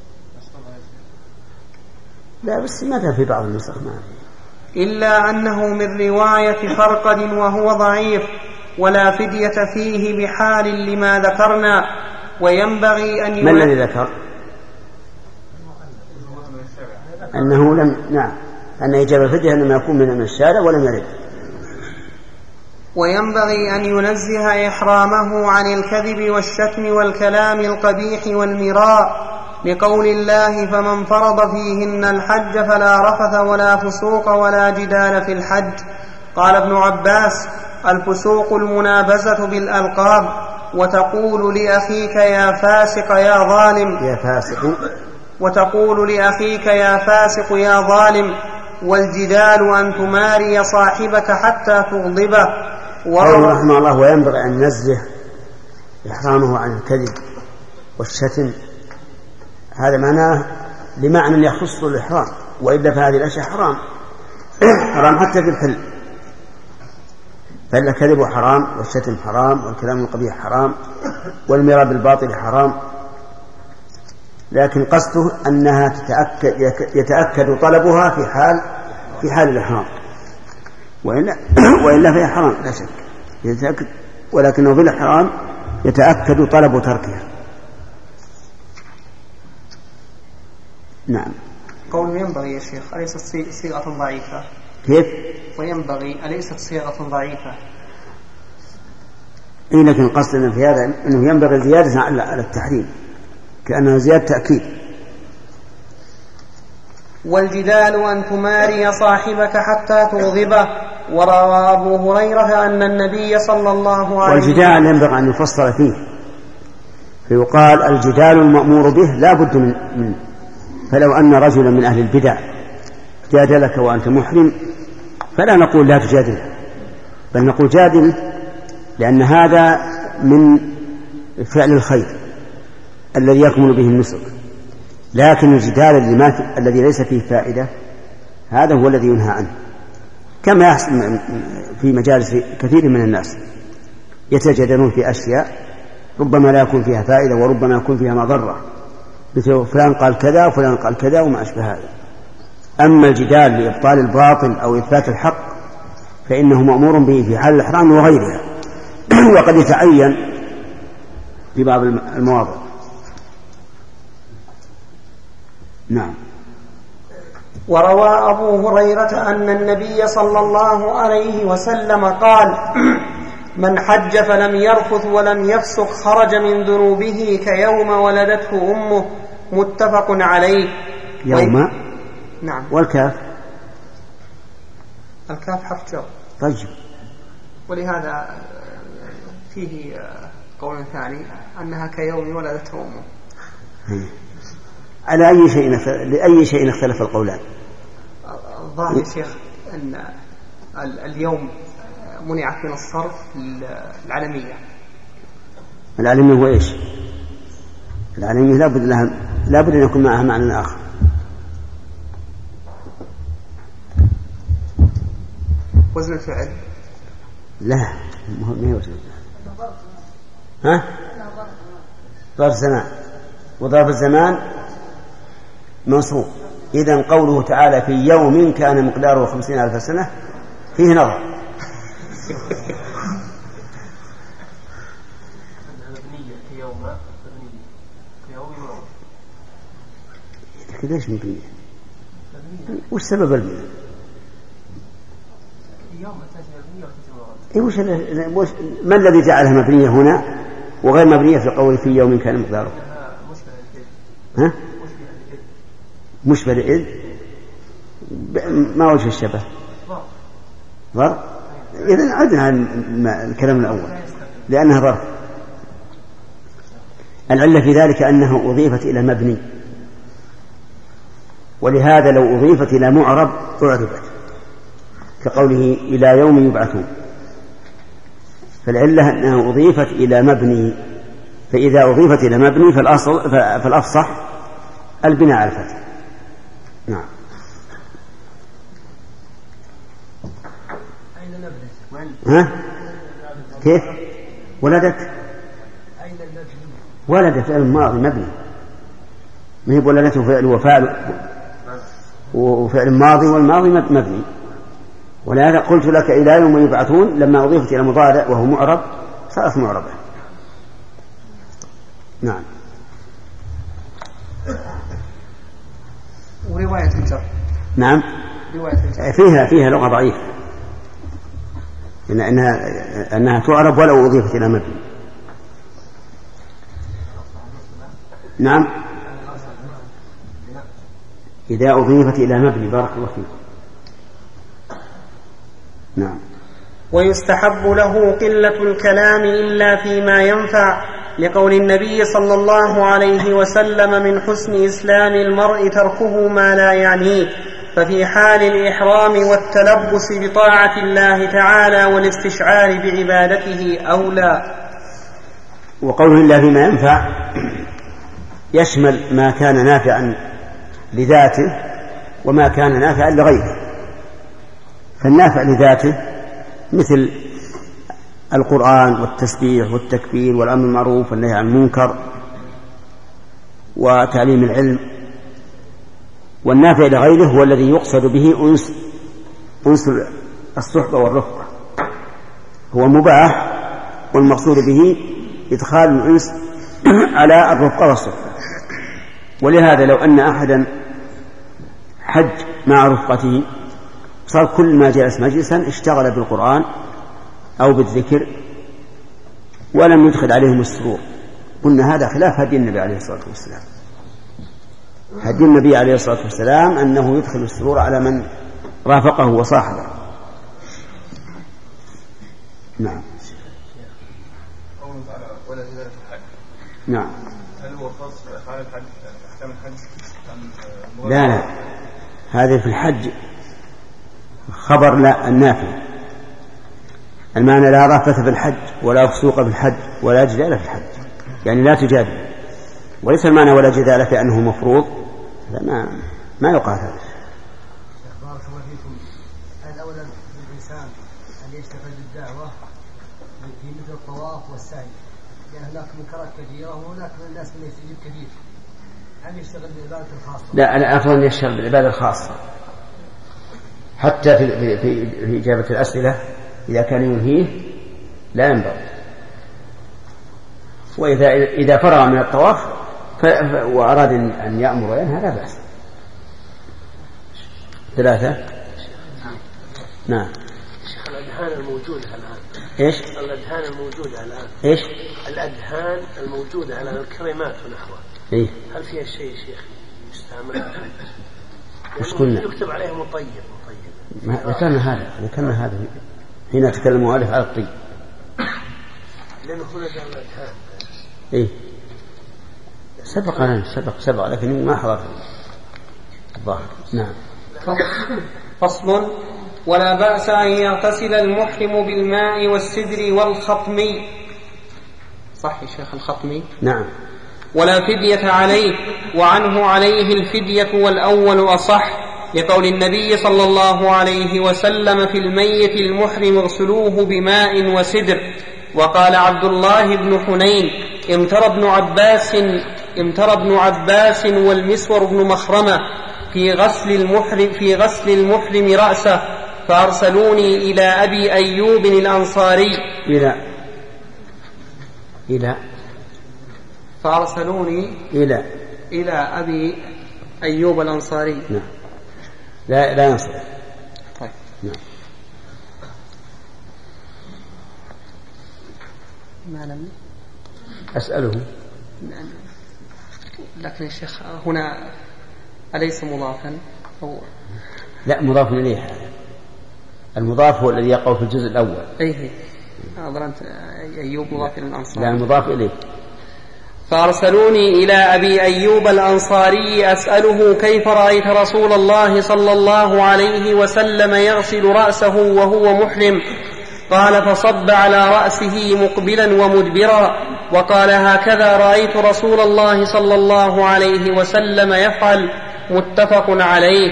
لا بس ماذا في بعض النسخ ما فيه. إلا أنه من رواية فرقد وهو ضعيف ولا فدية فيه بحال لما ذكرنا. وينبغي أن ما الذي ذكر؟ أنه لم نعم أن يجب الفدية أنه يكون من الشارع ولم يرد. وينبغي أن ينزه إحرامه عن الكذب والشتم والكلام القبيح والمراء، لقول الله فمن فرض فيهن الحج فلا رفث ولا فسوق ولا جدال في الحج. قال ابن عباس الفسوق المنابزة بالألقاب، وتقول لأخيك يا فاسق يا ظالم يا فاسق وتقول لأخيك يا فاسق يا ظالم. والجدال أن تماري صاحبك حتى تغضبه. قال رحمه الله وينبغي أن ينزه إحرامه عن الكذب والشتم، هذا معناه بمعنى يخص الإحرام، وإلا فهذه الأشياء حرام حرام حتى في الحل. فالكذب حرام والشتم حرام والكلام القبيح حرام والمراء بالباطل حرام. لكن قصده أنها تتأكد يتأكد طلبها في حال في حال الإحرام، وإلا وإلا فهي حرام لا شك يتأكد، ولكنه في الإحرام يتأكد طلب تركها. نعم. قول ينبغي يا شيخ أليست صيغة ضعيفة؟ كيف؟ وينبغي أليست صيغة ضعيفة؟ إيه، لكن قصدنا في هذا أنه ينبغي زيادة على التحريم، كأنها زيادة تأكيد. والجدال أن تماري صاحبك حتى تغضبه. وروى أبو هريرة أن النبي صلى الله عليه وسلم. والجدال ينبغي أن يفصل فيه، فيقال الجدال المأمور به لا بد من, من فلو أن رجلا من أهل البدع جادلك وأنت محرم فلا نقول لا تجادله، بل نقول جادله، لأن هذا من فعل الخير الذي يكمل به النسك. لكن الجدال الذي ليس فيه فائدة هذا هو الذي ينهى عنه، كما يحصل في مجالس كثير من الناس يتجادلون في أشياء ربما لا يكون فيها فائدة وربما يكون فيها مضرة، مثل فلان قال كذا وفلان قال كذا وما أشبه هذا. أما الجدال لإبطال الباطل أو إثبات الحق فإنه مأمور به في حال الإحرام وغيرها وقد يتعين في بعض المواضع. نعم. وروى أبو هريرة أن النبي صلى الله عليه وسلم قال: من حج فلم يرفث ولم يفسق خرج من ذنوبه كيوم ولدته أمه. متفق عليه. يوم وي... نعم. والكاف الكاف حرف جر. طيب. ولهذا فيه قول ثاني أنها كيوم ولدته أمه. على أي شيء لأي شيء اختلف القولان؟ الظاهر يا شيخ أن اليوم منعت من الصرف العالمية. العالمية هو إيش؟ العالمية لا بد لها لا بد أن يكون معها معنى آخر. وزن الفعل؟ لا ما هو وزن الفعل. ها؟ ظرف زمان، وظرف الزمان منصوب. إذن قوله تعالى في يوم كان مقداره خمسين ألف سنة فيه نظر. ليش مبنية؟ وش سبب البناء؟ وش وش ما الذي جعلها مبنية هنا وغير مبنية في قول في يوم كان مقداره؟ ها؟ مشبه لإذ ما وجه الشبه؟ ظرف. إذن عدنا الكلام الأول لأنها ظرف. العلة في ذلك أنه أضيفت إلى مبني، ولهذا لو أضيفت إلى معرب أعربت، كقوله إلى يوم يبعثون، فالعلة أنها أضيفت إلى مبني، فإذا أضيفت إلى مبني فالأصل فالأفصح البناء على الفتح. نعم. ها؟ كيف؟ ولدت ولدت فعل ماضي مبني، ما هي ولدته فعل وفعل وفعل ماضي، والماضي مبني. ولهذا قلت لك إلى يوم يبعثون لما أضيفت إلى مضارع وهو معرب صارت معربة. نعم. ورواية الجر. نعم. رواية الجر. فيها فيها لغة ضعيفة، إن أنها أنها تعرب ولو أضيفت إلى مبني. نعم. إذا أضيفت إلى مبني. بارك الله فيك. نعم. ويستحب له قلة الكلام إلا فيما ينفع، لقول النبي صلى الله عليه وسلم: من حسن إسلام المرء تركه ما لا يعنيه. ففي حال الإحرام والتلبس بطاعة الله تعالى والاستشعار بعبادته أولى. وقوله إلا فيما ينفع يشمل ما كان نافعا لذاته وما كان نافعا لغيره. فالنافع لذاته مثل القرآن والتسبيح والتكبير والأمر بالمعروف والنهي عن المنكر، وتعليم العلم. والنافع لغيره هو الذي يقصد به أنس أنس الصحبة والرفقة، هو مباح والمقصود به إدخال الأنس على الرفقة والصحبة. ولهذا لو أن أحدا حج مع رفقته صار كل ما جلس مجلسا اشتغل بالقرآن أو بالذكر ولم يدخل عليهم السرور، قلنا هذا خلاف هدي النبي عليه الصلاة والسلام. هدي النبي عليه الصلاة والسلام أنه يدخل السرور على من رافقه وصاحبه. نعم. نعم. هل هو خاص بأفعال الحج أحكام الحج؟ لا لا، هذه في الحج خبر لا النافي. المعنى لا رافة في الحج ولا فسوق في الحج ولا جدال في الحج، يعني لا تجادل. وليس المعنى ولا جدال في أنه مفروض، ما ما يقال هذا. بارك الله فيكم. هل أولا للإنسان أن يستفاد الدعوة في مثل الطواف والسعي؟ يعني هناك منكرات كثيرة وهناك من الناس من يستجيب كثير، هل يشتغل بالعبادة الخاصة؟ لا، أنا أفضل أن يشتغل بالعبادة الخاصة حتى في في في إجابة الأسئلة إذا كان ينهيه لا ينبغي. وإذا إذا فرغ من الطواف وأراد أن يأمر وينهى لا بأس. ثلاثة. نعم. الأدهان الموجودة الآن. إيش؟ الأدهان الموجودة الآن. إيش؟ الأدهان الموجودة الآن، الكريمات ونحوها. إيه؟ هل فيها شيء شيخ يستعمل؟ وش قلنا؟ يكتب عليه مطيب مطيب. ذكرنا هذا ذكرنا هذا حين تكلم المؤلف على الطيب. لأنه هنا جاء الأدهان. إيه؟ سبق أنا سبق سبق لكن ما حضر الظاهر. نعم. فصل. ولا بأس أن يغتسل المحرم بالماء والسدر والخطم. صح يا شيخ الخطم؟ نعم. ولا فدية عليه، وعنه عليه الفدية والأول أصح، لقول النبي صلى الله عليه وسلم في الميت المحرم اغسلوه بماء وسدر. وقال عبد الله بن حنين امتر ابن عباس امتر ابن عباس والمسور بن مخرمة في غسل المحرم في غسل المحرم رأسه، فأرسلوني إلى أبي أيوب الأنصاري إلى إلى فأرسلوني إلى إلى أبي أيوب الأنصاري. نعم. لا لا ينصر. طيب. نعم. ما لم أسأله. لكن يا شيخ هنا أليس مضافا أو لا مضاف إليه. المضاف هو الذي يقع في الجزء الأول. أيه أظننت أيوب مضاف إلى الأنصار. لا المضاف إليه. فأرسلوني إلى أبي أيوب الأنصاري أسأله كيف رأيت رسول الله صلى الله عليه وسلم يغسل رأسه وهو محرم؟ قال فصب على رأسه مقبلا ومدبرا، وقال هكذا رأيت رسول الله صلى الله عليه وسلم يفعل. متفق عليه.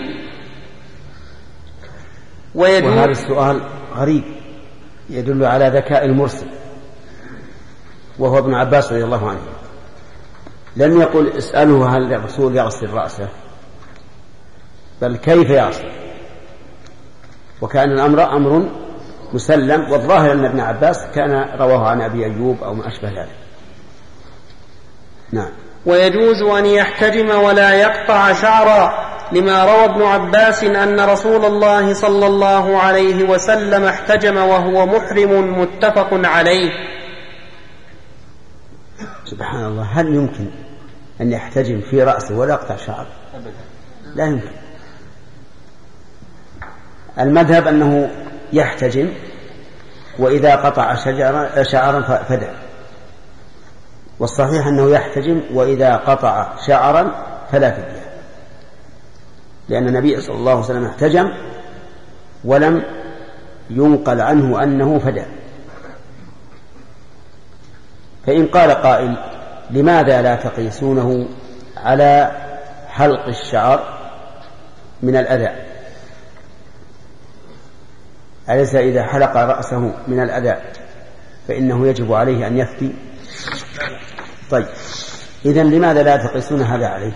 وهذا السؤال غريب يدل على ذكاء المرسل وهو ابن عباس رضي الله عنه. لم يقل اسأله هل الرسول يغسل رأسه، بل كيف يغسل، وكان الأمر أمر مسلم. والظاهر أن ابن عباس كان رواه عن أبي أيوب أو ما أشبه ذلك. نعم. ويجوز أن يحتجم ولا يقطع شعرا، لما روى ابن عباس أن رسول الله صلى الله عليه وسلم احتجم وهو محرم. متفق عليه. سبحان الله، هل يمكن أن يحتجم في رأسه ولا يقطع شعر؟ لا يمكن. المذهب أنه يحتجم، وإذا قطع شجرا شعرا فدع. والصحيح أنه يحتجم وإذا قطع شعرا فلا فدية، لأن النبي صلى الله عليه وسلم احتجم ولم ينقل عنه أنه فدع. فإن قال قائل لماذا لا تقيسونه على حلق الشعر من الأذى؟ أليس إذا حلق رأسه من الأذى فإنه يجب عليه أن يفتي؟ طيب، إذن لماذا لا تقيسون هذا عليه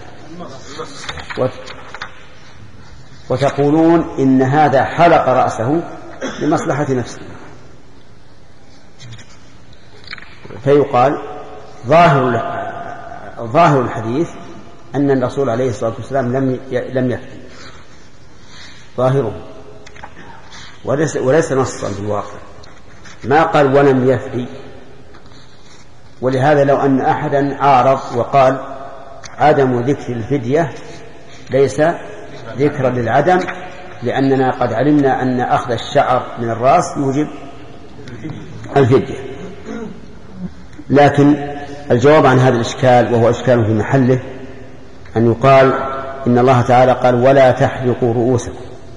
وتقولون إن هذا حلق رأسه لمصلحة نفسه؟ فيقال ظاهر ظاهر الحديث أن الرسول عليه الصلاة والسلام لم لم يفتي ظاهره، وليس, وليس نصا في الواقع، ما قال ولم يفتي. ولهذا لو أن أحدا عارض وقال عدم ذكر الفدية ليس ذكرا للعدم، لأننا قد علمنا أن أخذ الشعر من الرأس يوجب الفدية، لكن الجواب عن هذا الإشكال، وهو إشكال في محله، أن يقال إن الله تعالى قال ولا تحلقوا رؤوسكم،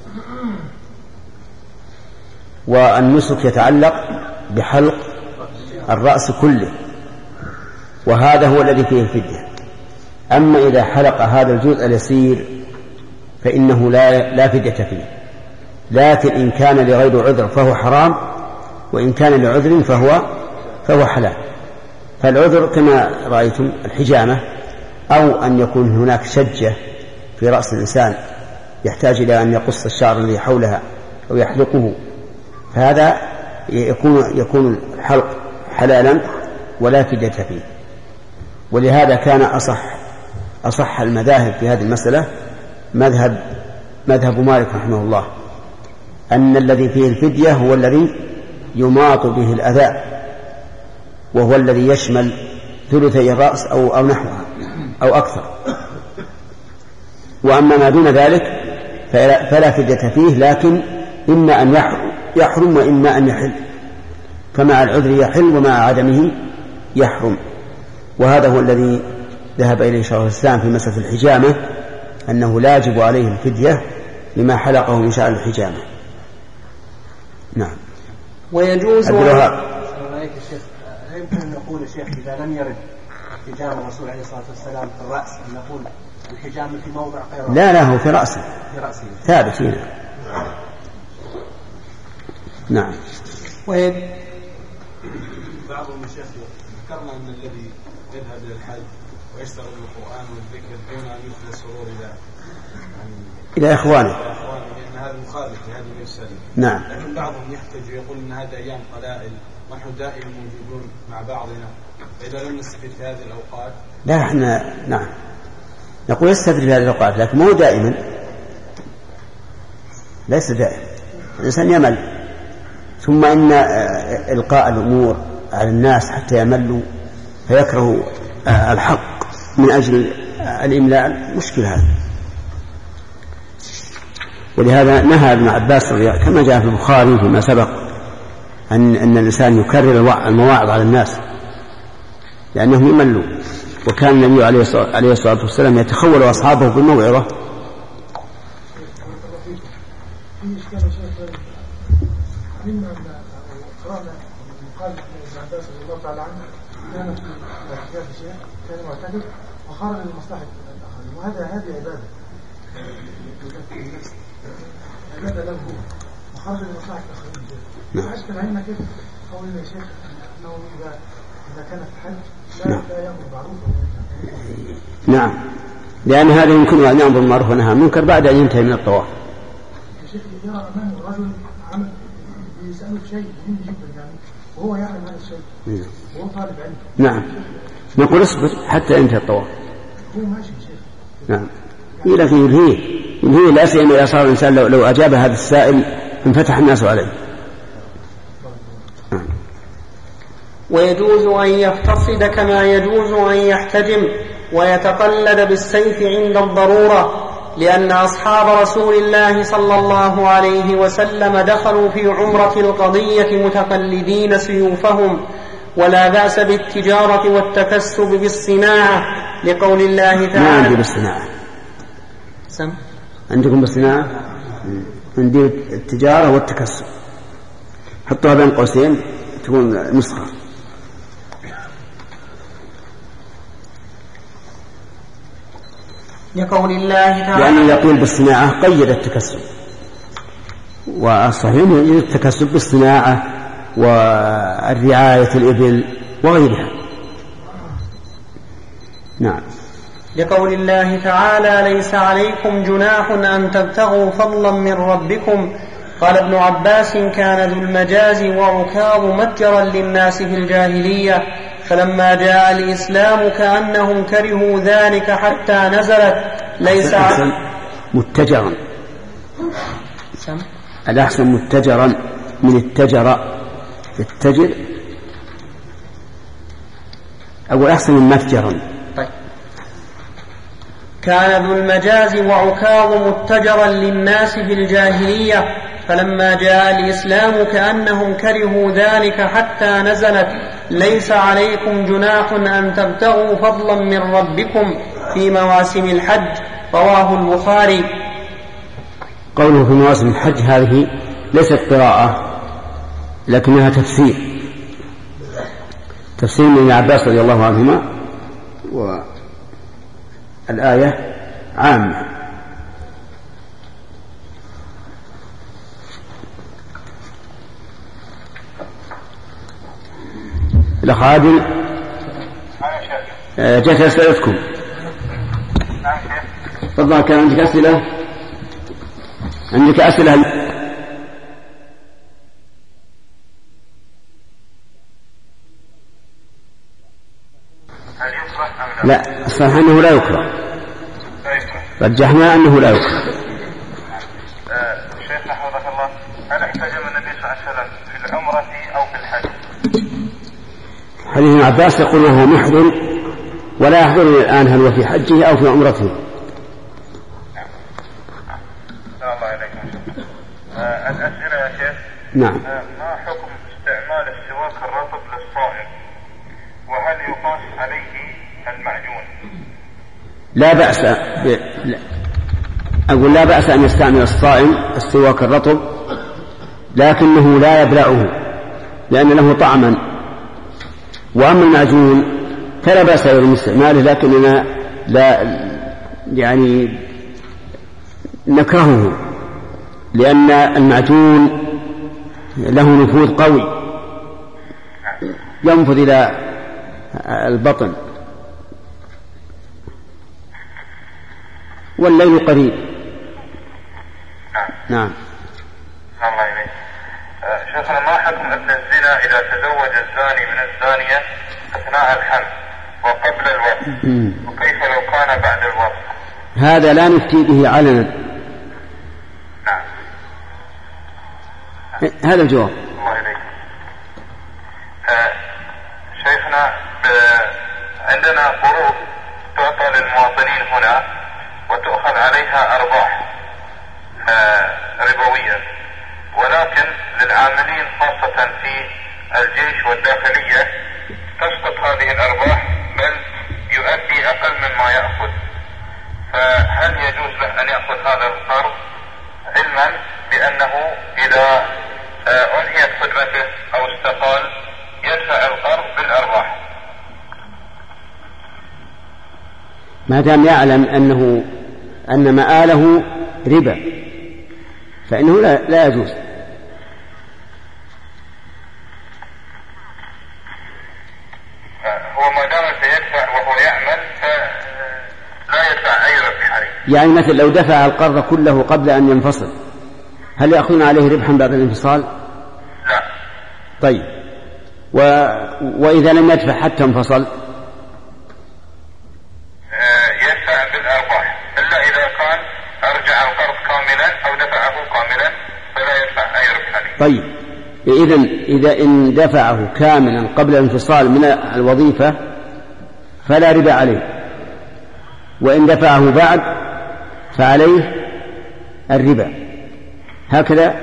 والنسك يتعلق بحلق الرأس كله، وهذا هو الذي فيه الفدية. أما إذا حلق هذا الجزء اليسير فإنه لا, لا فدية فيه، لكن إن كان لغير عذر فهو حرام، وإن كان لعذر فهو, فهو حلال. فالعذر كما رأيتم الحجامة، أو أن يكون هناك شجة في رأس الإنسان يحتاج إلى أن يقص الشعر الذي حولها أو يحلقه، فهذا يكون, يكون الحلق حلالا ولا فدية فيه. ولهذا كان أصح, أصح المذاهب في هذه المسألة مذهب, مذهب مالك رحمه الله، أن الذي فيه الفدية هو الذي يماط به الأذى، وهو الذي يشمل ثلثي الرأس أو, أو نحوها أو أكثر. وأما ما دون ذلك فلا, فلا فدية فيه، لكن إما أن يحرم وإما أن يحل، فمع العذر يحل ومع عدمه يحرم. وهذا هو الذي ذهب إليه شيخ الإسلام في مسألة الحجامة، أنه لا يجب عليه الفدية لما حلقه من شعر الحجامة. نعم. ويجوز يمكن أن نقول الشيخ إذا لم يرد حجام الرسول عليه الصلاة والسلام في الرأس أن نقول الحجام في موضع غير؟ لا لا، هو في رأسه، في رأسه ثابت هنا. نعم. ويد بعض المشايخ ذكرنا أن الذي يذهب إلى الحج ويشتغل بالقرآن والذكر دون أن يخلص سرور إلى يعني إلى إخوانه، لأن هذا مخالف لهذه الرسالة. نعم. لكن بعضهم يحتج ويقول أن هذا أيام قلائل ونحن دائما موجودون مع بعضنا، فإذا لم نستفيد في هذه الأوقات. لا احنا نعم نقول يستفيد في هذه الأوقات، لكن مو دائما، ليس دائما، الإنسان يمل، ثم إن إلقاء الأمور على الناس حتى يملوا فيكرهوا الحق من أجل الإملاء مشكلة هذا. ولهذا نهى ابن عباس كما جاء في البخاري فيما سبق أن, أن الإنسان يكرر المواعظ على الناس لأنهم يملوا، وكان النبي عليه الصلاة والسلام يتخول أصحابه بالموعظة. كان في اعتكاف الشيخ كان معتكف وخرج لمصلحة الآخرين، وهذا هذه عبادة عبادة له وخرج لمصلحة الآخرين. أشكل علينا كيف قول يا شيخ أنه إذا إذا كان في حج لا لا يأمر بالمعروف. نعم، لأن هذا يمكن أن يأمر بالمعروف ونهى عن المنكر بعد أن ينتهي من الطواف. يا شيخ يرى أمامه رجل عمل يسأله شيء مهم جدا يعني وهو يعلم هذا الشيء وهو طالب علم. نعم، نقول اصبر حتى ينتهي الطواف. هو ماشي شيخ. نعم، لكن ينهيه ينهيه لا سيما إذا صار الإنسان لو, لو أجاب هذا السائل انفتح الناس عليه. نعم. ويجوز أن يفتصد كما يجوز أن يحتجم ويتقلد بالسيف عند الضرورة، لأن أصحاب رسول الله صلى الله عليه وسلم دخلوا في عمرة القضية متقلدين سيوفهم، ولا بأس بالتجارة والتكسب بالصناعة لقول الله تعالى. ما عندي بالصناعة. سم عندكم بالصناعة؟ عندي التجارة والتكسب، حطوها بين قوسين تكون نسخة. لقول الله تعالى. لأنه يقول بالصناعة قيد التكسب، والصحيح يجوز التكسب بالصناعة والرعاية الإبل وغيرها. نعم. لقول الله تعالى: ليس عليكم جناح أن تبتغوا فضلا من ربكم. قال ابن عباس: كان ذو المجاز وعكاظ متجرا للناس في الجاهلية، فلما جاء الإسلام كأنهم كرهوا ذلك حتى نزلت ليس الأحسن متجرا الأحسن متجرا من التجر التجر أو أحسن من متجرا. طيب. كان ذو المجاز وعكاظ متجرا للناس في الجاهلية، فلما جاء الإسلام كأنهم كرهوا ذلك حتى نزلت ليس عليكم جناح أن تبتغوا فضلا من ربكم في مواسم الحج. رواه البخاري. قوله في مواسم الحج هذه ليست قراءة لكنها تفسير تفسير من ابن عباس رضي الله عنهما، والآية عامة. الأخ عادل جاءت أسئلتكم. تفضل. كان عندك أسئلة؟ عندك أسئلة؟ لا، الصحيح أنه لا يكره. رجحنا أنه لا يكره. شيخنا حفظك الله، هل احتجم النبي صلى الله عليه وسلم في العمرة أو في الحج؟ حديث ابن عباس يقول وهو محرم ولا يحضرني الآن هل هو في حجه أو في عمرته. الله عليكم. آه الأسئلة يا شيخ. نعم. آه ما حكم استعمال السواك الرطب للصائم، وهل يقاس عليه المعجون؟ لا بأس ب... لا. أقول لا بأس أن يستعمل الصائم السواك الرطب، لكنه لا يبلعه لأن له طعما. وأما المعجون فلا بأس من استعماله، لكننا لا يعني نكرهه لأن المعجون له نفوذ قوي ينفذ إلى البطن والليل قريب. نعم. الله إليك. شيخنا ما حكم ابن الزنا إذا تزوج الزاني من الزانية أثناء الحمل وقبل الوقت، وكيف لو كان بعد الوقت؟ هذا لا نفتي به علنا. نعم. هذا الجواب. الله إليك. آه شيخنا عندنا قروض تعطى للمواطنين هنا وتؤخذ عليها أرباح آه ربوية، ولكن للعاملين خاصة في الجيش والداخلية تسقط هذه الأرباح بل يؤدي أقل مما يأخذ، فهل يجوز له أن يأخذ هذا القرض علما بأنه إذا أنهيت خدمته أو استقال يدفع القرض بالأرباح؟ ما دام يعلم أنه أن مآله ربا فإنه لا, لا يجوز. هو ما دام سيدفع وهو يعمل فلا يدفع أي ربح عليه. يعني مثل لو دفع القرض كله قبل أن ينفصل هل يأخذون عليه ربحا بعد الانفصال؟ لا. طيب و... وإذا لم يدفع حتى انفصل يدفع بالأرباح، إلا إذا كان أرجع القرض كاملا أو دفعه كاملا فلا يدفع أي ربح عليه. طيب إذن إذا إن دفعه كاملا قبل الانفصال من الوظيفة فلا ربا عليه، وإن دفعه بعد فعليه الربا. هكذا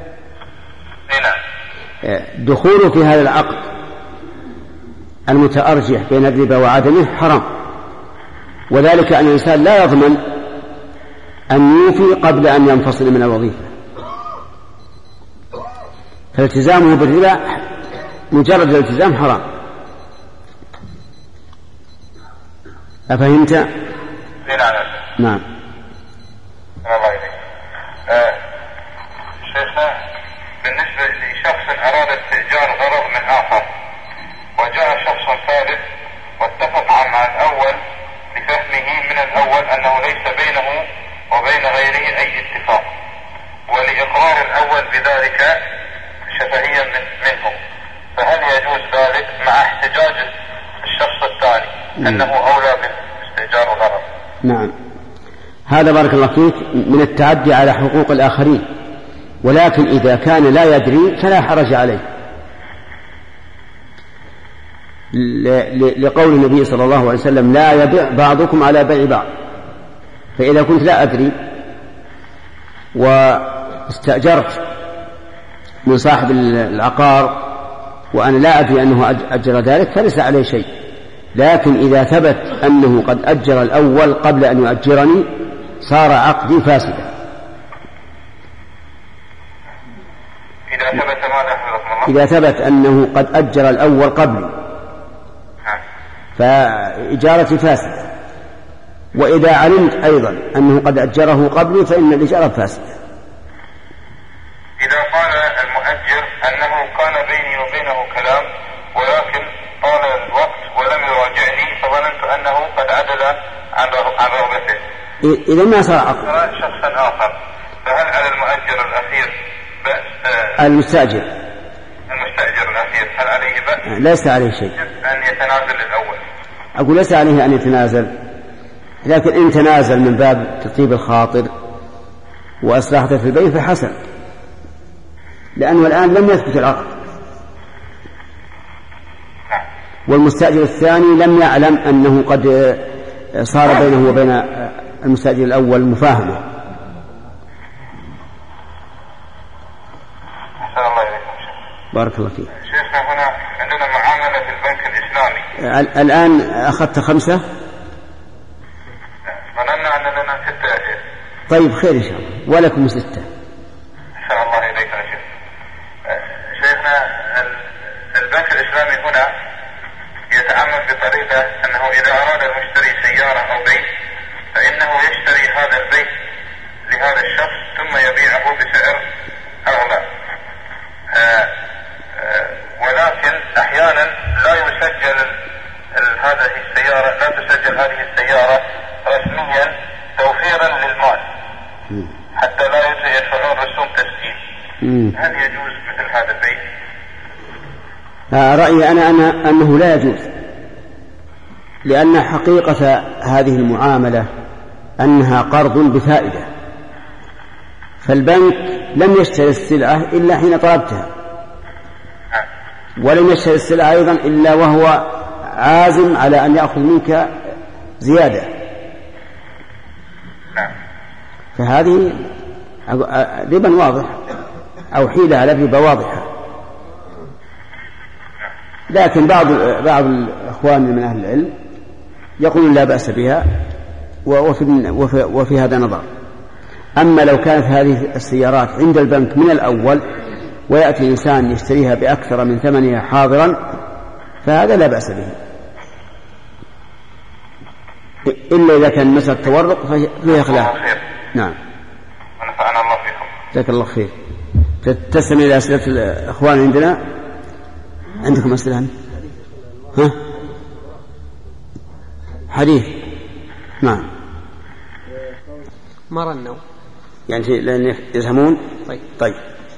دخوله في هذا العقد المتأرجح بين الربا وعدمه حرام، وذلك أن الإنسان لا يضمن أن يوفي قبل أن ينفصل من الوظيفة، فالتزامه بالربا مجرد الالتزام حرام. أفهمت؟ نعم. الله إليك. آه شيخنا بالنسبة لشخص أراد استئجار غرض من آخر وجاء شخص ثالث واتفق مع الأول لقوله من الأول أنه ليس بينه وبين غيره أي اتفاق، ولإقرار الأول بذلك شفهيا من منه، فهل يجوز ذلك مع احتجاج الشخص الثاني أنه أولى باستئجار الغرض؟ نعم، هذا بارك الله فيك من التعدي على حقوق الآخرين، ولكن إذا كان لا يدري فلا حرج عليه، لقول النبي صلى الله عليه وسلم لا يبيع بعضكم على بيع بعض. فإذا كنت لا أدري واستأجرت من صاحب العقار وأنا لا أدري أنه أجر ذلك فليس عليه شيء، لكن إذا ثبت أنه قد أجر الأول قبل أن يؤجرني صار عقدي فاسدا. إذا ثبت ماذا حفظكم الله؟ إذا ثبت أنه قد أجر الأول قبلي فإجارتي فاسدة، وإذا علمت أيضا أنه قد أجره قبلي فإن الإجارة فاسدة. إذا قال المؤجر أنه كان بيني وبينه كلام ولكن طال الوقت ولم يراجعني فظننت أنه قد عدل عن رغبته، إذا ما صار عقد شخصا آخر، فهل على المؤجر الأخير بأس؟ المستأجر المستأجر الأخير هل عليه بأس؟ ليس عليه شيء أن يتنازل الأول؟ أقول ليس عليه أن يتنازل، لكن إن تنازل من باب تطيب الخاطر وأصلاحته في البيت فحسن، لأنه الآن لم يثبت العقد، والمستأجر الثاني لم يعلم أنه قد صار بينه وبين المستأجر الأول مفاهمة. أحسن الله إليكم شيخ. بارك الله فيك. شيخنا هنا عندنا معاملة في البنك الإسلامي. الآن أخذت خمسة؟ ظننا أن لنا ستة يا شيخ. طيب خير إن شاء الله، ولكم ستة. أحسن الله إليكم يا شيخ. شيخنا البنك الإسلامي هنا يتعامل بطريقة أنه إذا أراد المشتري سيارة أو بيت فإنه يشتري هذا البيت لهذا الشخص ثم يبيعه بسعر أغلى، آآ آآ ولكن أحيانا لا يسجل هذه السيارة لا تسجل هذه السيارة رسميا توفيرا للمال حتى لا يدفعون رسوم تسجيل. هل يجوز مثل هذا البيت؟ رأيي أنا, أنا أنه لا يجوز، لأن حقيقة هذه المعاملة أنها قرض بفائدة، فالبنك لم يشتري السلعة إلا حين طلبتها، ولم يشتري السلعة أيضا إلا وهو عازم على أن يأخذ منك زيادة، فهذه ربا واضح أو حيلة على ربا واضحة. لكن بعض بعض الإخوان من أهل العلم يقولون لا بأس بها وفي, وفي, وفي هذا نظر. أما لو كانت هذه السيارات عند البنك من الأول ويأتي إنسان يشتريها بأكثر من ثمنها حاضرا فهذا لا بأس به، إلا إذا كان مسألة التورق فهي خلاف. نعم. ونفعنا الله فيكم. جزاك الله خير. تستمع إلى أسئلة الإخوان عندنا. عندكم أسئلة؟ ها؟ حديث. نعم. مرنوا. يعني لأن يفهمون. طيب. طيب.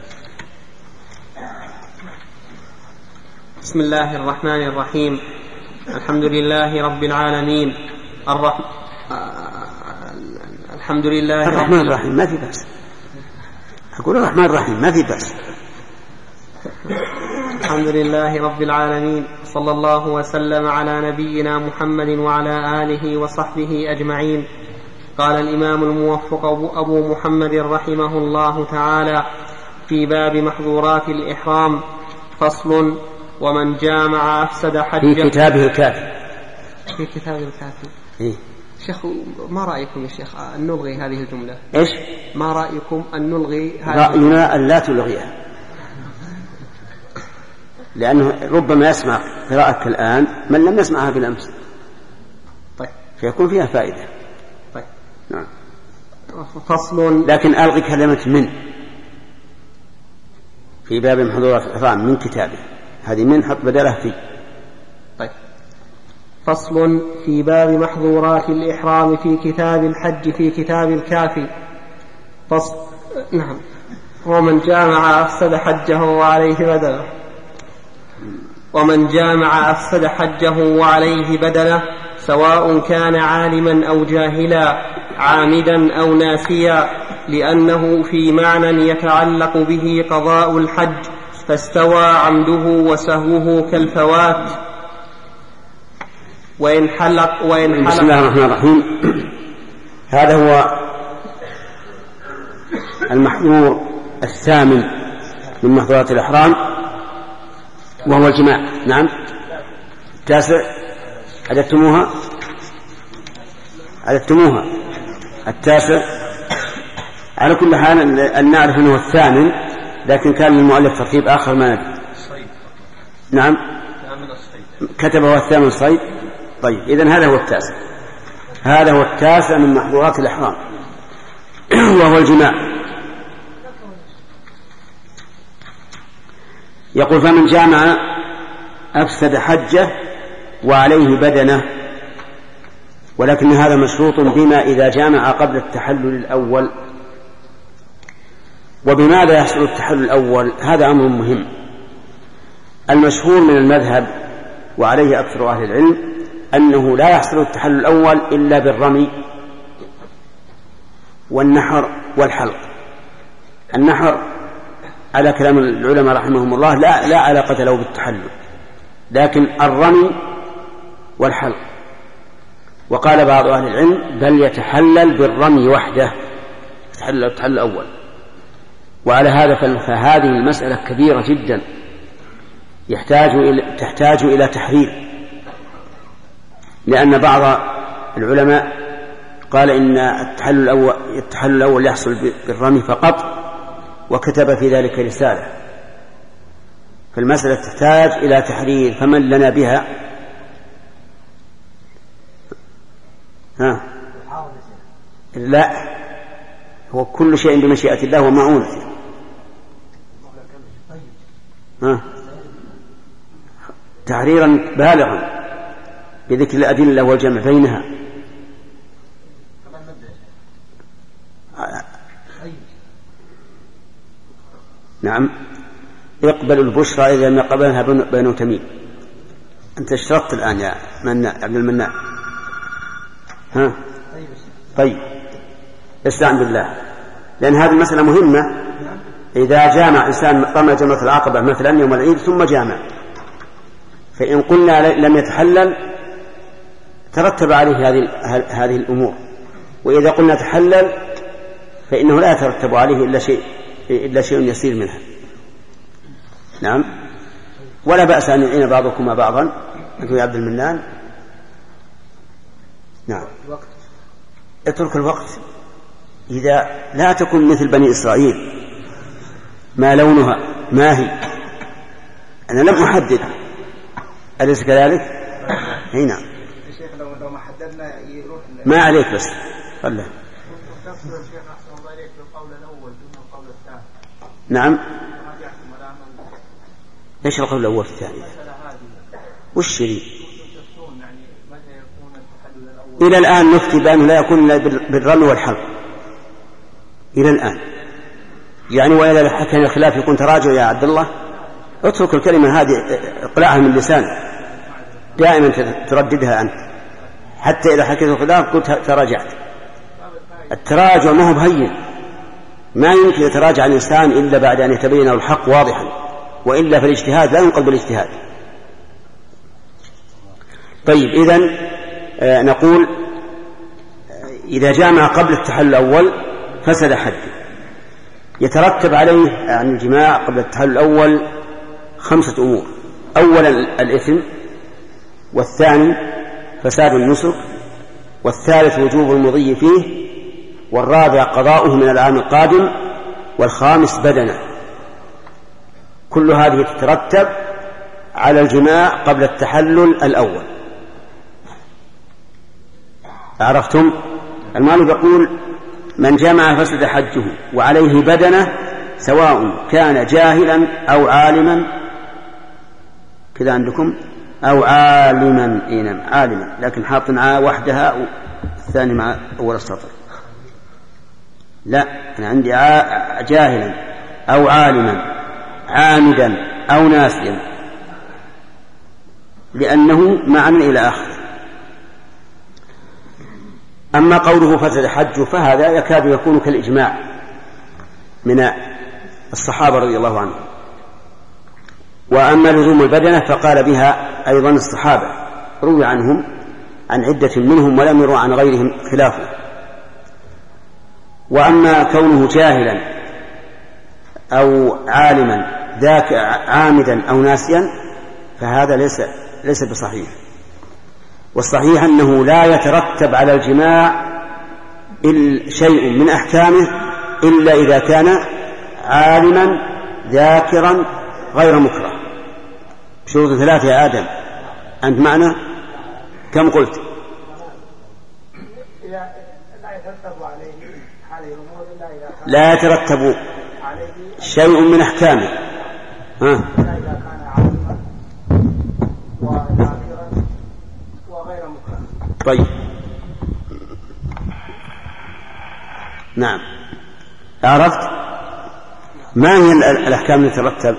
بسم الله الرحمن الرحيم. الحمد لله رب العالمين. الرحمن الحمد لله الرحمن الرحيم ما في بأس. أقول الرحمن الرحيم ما في بأس. الحمد لله رب العالمين، صلى الله وسلم على نبينا محمد وعلى آله وصحبه أجمعين. قال الإمام الموفق أبو محمد رحمه الله تعالى في باب محظورات الإحرام: فصل: ومن جامع أفسد حجه. في كتابه الكافي. في كتابه الكافي. إيه؟ شيخ ما رأيكم يا شيخ أن نلغي هذه الجملة؟ إيش؟ ما رأيكم أن نلغي هذه؟ رأينا أن لا تلغيها، لأنه ربما يسمع قراءتك الآن من لم يسمعها بالأمس. طيب. فيكون فيها فائدة. طيب. نعم. فصل. لكن ألغي كلمة من في باب محظورات الإحرام من كتابه، هذه من حط بدله فيه. طيب. فصل في باب محظورات الإحرام في كتاب الحج في كتاب الكافي. فصل نعم. ومن جامع أفسد حجه وعليه بدنه ومن جامع أفسد حجه وعليه بدنه سواء كان عالما أو جاهلا عامدا أو ناسيا، لأنه في معنى يتعلق به قضاء الحج، فاستوى عمده وسهوه كالفوات. وإن حلق وإن حلق بسم الله الرحمن الرحيم. هذا هو المحظور الثامن من محظورات الإحرام، وهو الجماع. نعم. التاسع عددتموها عددتموها التاسع. على كل حال أن نعرف أنه الثامن، لكن كان للمؤلف ترتيب آخر ما ندري. نعم كتبه الثامن صيد. طيب إذن هذا هو التاسع هذا هو التاسع من محظورات الإحرام وهو الجماع. يقول فمن جامع أفسد حجه وعليه بدنه، ولكن هذا مشروط بما إذا جامع قبل التحلل الأول. وبماذا يحصل التحلل الأول؟ هذا أمر مهم. المشهور من المذهب وعليه أكثر أهل العلم أنه لا يحصل التحلل الأول إلا بالرمي والنحر والحلق. النحر على كلام العلماء رحمهم الله لا, لا علاقة له بالتحلل، لكن الرمي والحلق. وقال بعض أهل العلم بل يتحلل بالرمي وحده، يتحلل التحلل الأول. وعلى هذا فهذه المسألة كبيرة جدا، يحتاج إلى تحتاج إلى تحرير، لأن بعض العلماء قال إن التحلل الأول, التحلل الأول يحصل بالرمي فقط، وكتب في ذلك رسالة. فالمسألة تحتاج إلى تحرير، فمن لنا بها؟ ها؟ لا، هو كل شيء بمشيئة الله ومعونته. ها؟ تحريرا بالغا بذكر الأدلة والجمع بينها. نعم. يقبل البشرى إذا ما قبلها بنو تميم. أنت اشترطت الآن يا مناء عبد المناء. ها؟ طيب استعن بالله، لأن هذه المسألة مهمة. إذا جامع إنسان رمى جمرة العقبة مثلا يوم العيد ثم جامع، فإن قلنا لم يتحلل ترتب عليه هذه هذه الأمور، وإذا قلنا تحلل فإنه لا يترتب عليه إلا شيء إلا شيء يسير منها. نعم. ولا بأس أن يعين بعضكما بعضا. أنت يا عبد المنان. نعم. اترك الوقت. إذا لا تكن مثل بني إسرائيل ما لونها ما هي، أنا لم أحدد، أليس كذلك؟ هي نعم. لو ما حددنا يروح ما عليك بس خله. نعم. ايش القول الاول في الثاني؟ وش شريك؟ الى الان نفتي بانه لا يكون الا بالرمي والحلق الى الان، يعني واذا كان الخلاف يكون تراجع يا عبد الله. اترك الكلمه هذه اقلعها من لسانك، دائما ترددها انت، حتى اذا حكيت الخلاف قلت تراجعت. التراجع ما هو بهين، ما يمكن يتراجع الإنسان إلا بعد أن يتبين الحق واضحا، وإلا فالاجتهاد لا ينقل بالاجتهاد. طيب إذن آه نقول إذا جامع قبل التحلل الأول فسد حده. يترتب عليه عن الجماع قبل التحلل الأول خمسة أمور: أولا الإثم، والثاني فساد النسك، والثالث وجوب المضي فيه، والرابع قضاؤه من العام القادم، والخامس بدنه. كل هذه تترتب على الجماع قبل التحلل الأول. عرفتم؟ المؤلف يقول من جمع فسد حجه وعليه بدنه سواء كان جاهلا أو عالما. كذا عندكم أو عالما إينام عالما، لكن حاط عا وحدها والثاني مع أول السطر. لا، أنا عندي جاهلا أو عالما عامدا أو ناسيا، لأنه معنى إلى آخر. أما قوله فسد حجه فهذا يكاد يكون كالإجماع من الصحابة رضي الله عنهم. وأما لزوم البدنة فقال بها أيضا الصحابة، روي عنهم عن عدة منهم ولم يروا عن غيرهم خلافه. وأما كونه جاهلا أو عالما ذاك عامدا أو ناسيا فهذا ليس ليس بصحيح. والصحيح أنه لا يترتب على الجماع شيء من أحكامه إلا إذا كان عالما ذاكرا غير مكره. شروط ثلاثة يا آدم، أنت معنا كم قلت؟ لا يترتب شيء من أحكامه. ها؟ طيب، نعم، عرفت ما هي الأحكام التي ترتب؟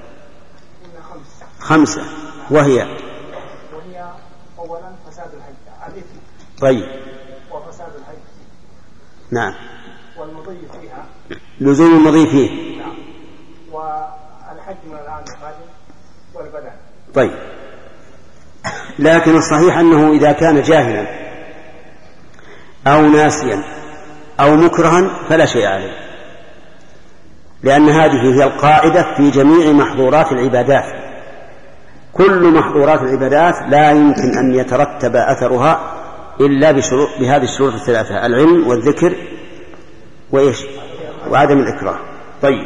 خمسة، وهي وهي أولا فساد الحج الإثم. طيب، وفساد الحج. نعم. والمضي فيها. لزوم المضي فيه. نعم. والحج من العام القادم والبدن. طيب، لكن الصحيح أنه إذا كان جاهلا أو ناسيا أو مكرها فلا شيء عليه، لأن هذه هي القاعدة في جميع محظورات العبادات. كل محظورات العبادات لا يمكن أن يترتب أثرها إلا بشروط بهذه الشروط الثلاثة: العلم والذكر وإيش وعدم الإكراه. طيب،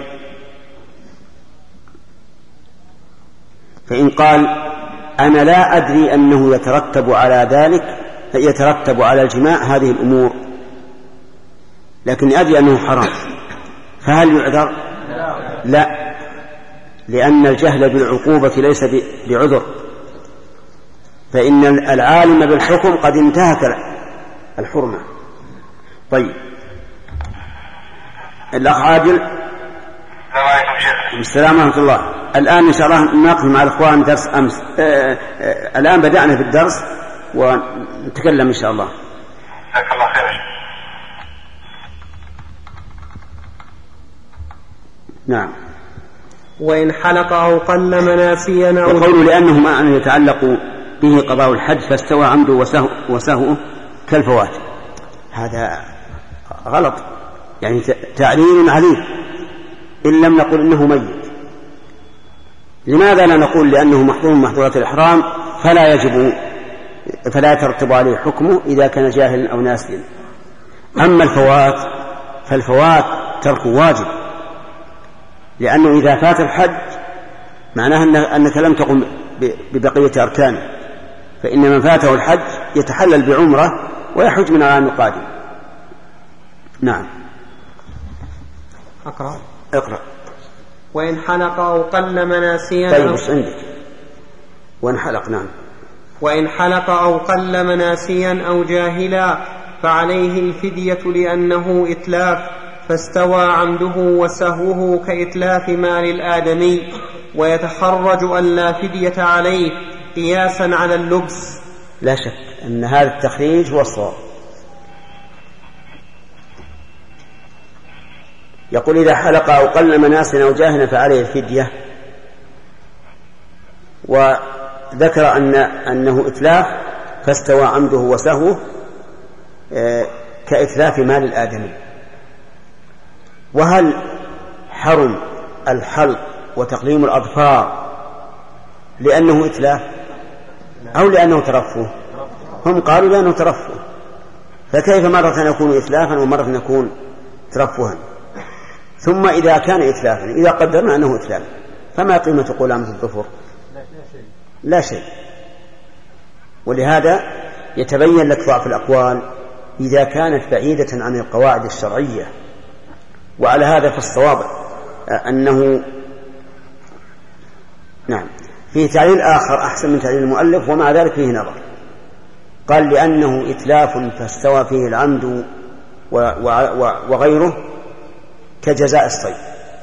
فإن قال أنا لا أدري أنه يترتب على ذلك يترتب على الجماع هذه الأمور، لكن أدري أنه حرام، فهل يعذر؟ لا، لأن الجهل بالعقوبة ليس بعذر، فإن العالم بالحكم قد انتهك الحرمة. طيب، الأخ عادل. السلام ورحمة الله. الآن إن شاء الله نناقش مع الأخوان درس أمس. آآ آآ الآن بدأنا في الدرس ونتكلم إن شاء الله. جزاك الله خير. نعم. وإن حلق أو قل مناسيا أو وقوله لأنه ما أن يتعلق به قضاء الحج فاستوى عمده وسهو وسهوه كالفوات، هذا غلط، يعني تعليل عليه إن لم نقل إنه ميت. لماذا لا نقول لأنه محظور محظورات الإحرام فلا يجب فلا يترتب عليه حكمه إذا كان جاهلا أو ناسيا؟ أما الفوات فالفوات ترك واجب، لأنه إذا فات الحج معناه أنك لم تقم ببقية أركانه، فإن من فاته الحج يتحلل بعمرة ويحج من العام القادم. نعم. أقرأ. اقرأ. وإن حلق أو قل مناسيا. طيب، بس عندك وإن حلق. نعم. وإن حلق أو قل مناسيا أو جاهلا فعليه الفدية لأنه إتلاف، فاستوى عمده وسهوه كإتلاف مال الآدمي، ويتخرج أن لا فدية عليه قياسا على اللبس. لا شك أن هذا التخريج هو الصواب. يقول إذا حلق أو قل مناسيا أو جاهلا فعليه الفدية، وذكر أن أنه إتلاف فاستوى عمده وسهوه كإتلاف مال الآدمي. وهل حرم الحلق وتقليم الأظفار لأنه إتلاف أو لأنه ترفه؟ هم قالوا لأنه ترفه، فكيف مرة يكون إتلافا ومرة يكون ترفها؟ ثم إذا كان إتلافا، إذا قدرنا أنه إتلاف، فما قيمة قلامة الظفر؟ لا شيء. ولهذا يتبين لك ضعف الأقوال إذا كانت بعيدة عن القواعد الشرعية. وعلى هذا فالصواب أنه نعم فيه تعليل آخر أحسن من تعليل المؤلف ومع ذلك فيه نظر. قال لأنه إتلاف فاستوى فيه العمد وغيره كجزاء الصيد،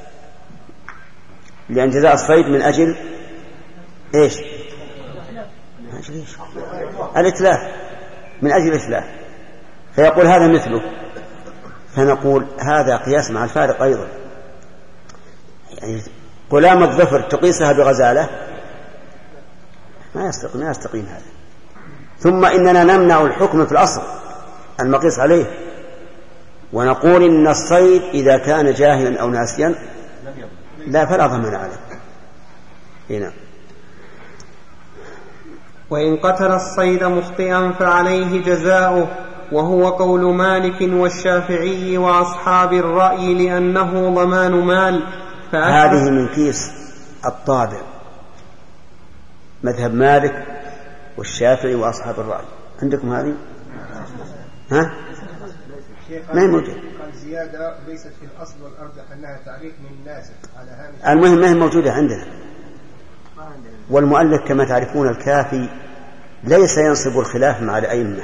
لأن جزاء الصيد من أجل إيش؟ من أجل إيش؟ الإتلاف، من أجل الإتلاف، فيقول هذا مثله. فنقول هذا قياس مع الفارق أيضا، يعني قلام الظفر تقيسها بغزالة ما يستقيم, ما يستقيم هذا. ثم إننا نمنع الحكم في الأصل المقيس عليه، ونقول إن الصيد إذا كان جاهلا أو ناسيا لا فلا ضمان عليه. هنا وإن قتل الصيد مخطئا فعليه جزاؤه، وهو قول مالك والشافعي وأصحاب الرأي لأنه ضمان مال. هذه من كيس الطابع، مذهب مالك والشافعي وأصحاب الرأي. عندكم هذه؟ ها؟ ما هي موجودة. قال زيادة ليست في الأصل والأرجح أنها تعريف من ناسخ على هامش. المهم ما هي موجودة عندنا. والمؤلف كما تعرفون الكافي ليس ينصب الخلاف مع الأئمة،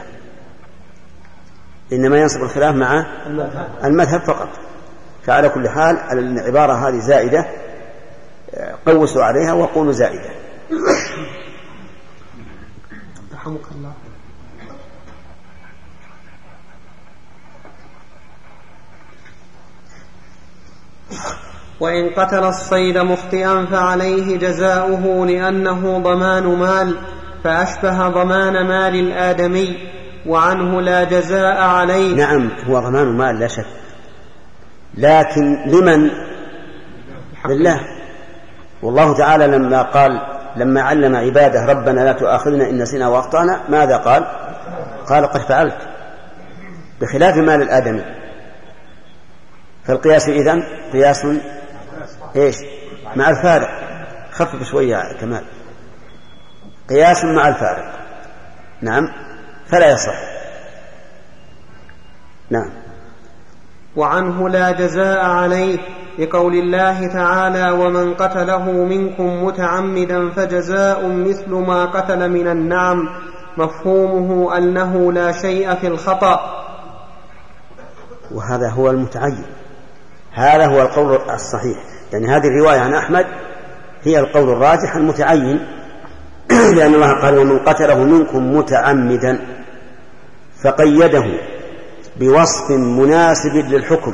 إنما ينصب الخلاف مع المذهب فقط. فعلى كل حال العبارة هذه زائدة، قوسوا عليها وقولوا زائدة. رحمك الله. وإن قتل الصيد مخطئا فعليه جزاؤه لأنه ضمان مال، فأشبه ضمان مال الآدمي، وعنه لا جزاء عليه. نعم هو ضمان مال لا شك، لكن لمن؟ لله. والله تعالى لما قال لما علم عباده ربنا لا تؤاخذنا إن نسينا وأخطأنا ماذا قال؟ قال قد فعلت، بخلاف مال الآدمي. فالقياس إذن قياس إيش؟ مع الفارق. خفف شوية كمال، قياس مع الفارق. نعم فلا يصح. نعم. وعنه لا جزاء عليه لقول الله تعالى ومن قتله منكم متعمدا فجزاء مثل ما قتل من النعم، مفهومه أنه لا شيء في الخطأ. وهذا هو المتعين، هذا هو القول الصحيح. يعني هذه الرواية عن أحمد هي القول الراجح المتعين، لأن الله قال ومن قتله منكم متعمدا، فقيده بوصف مناسب للحكم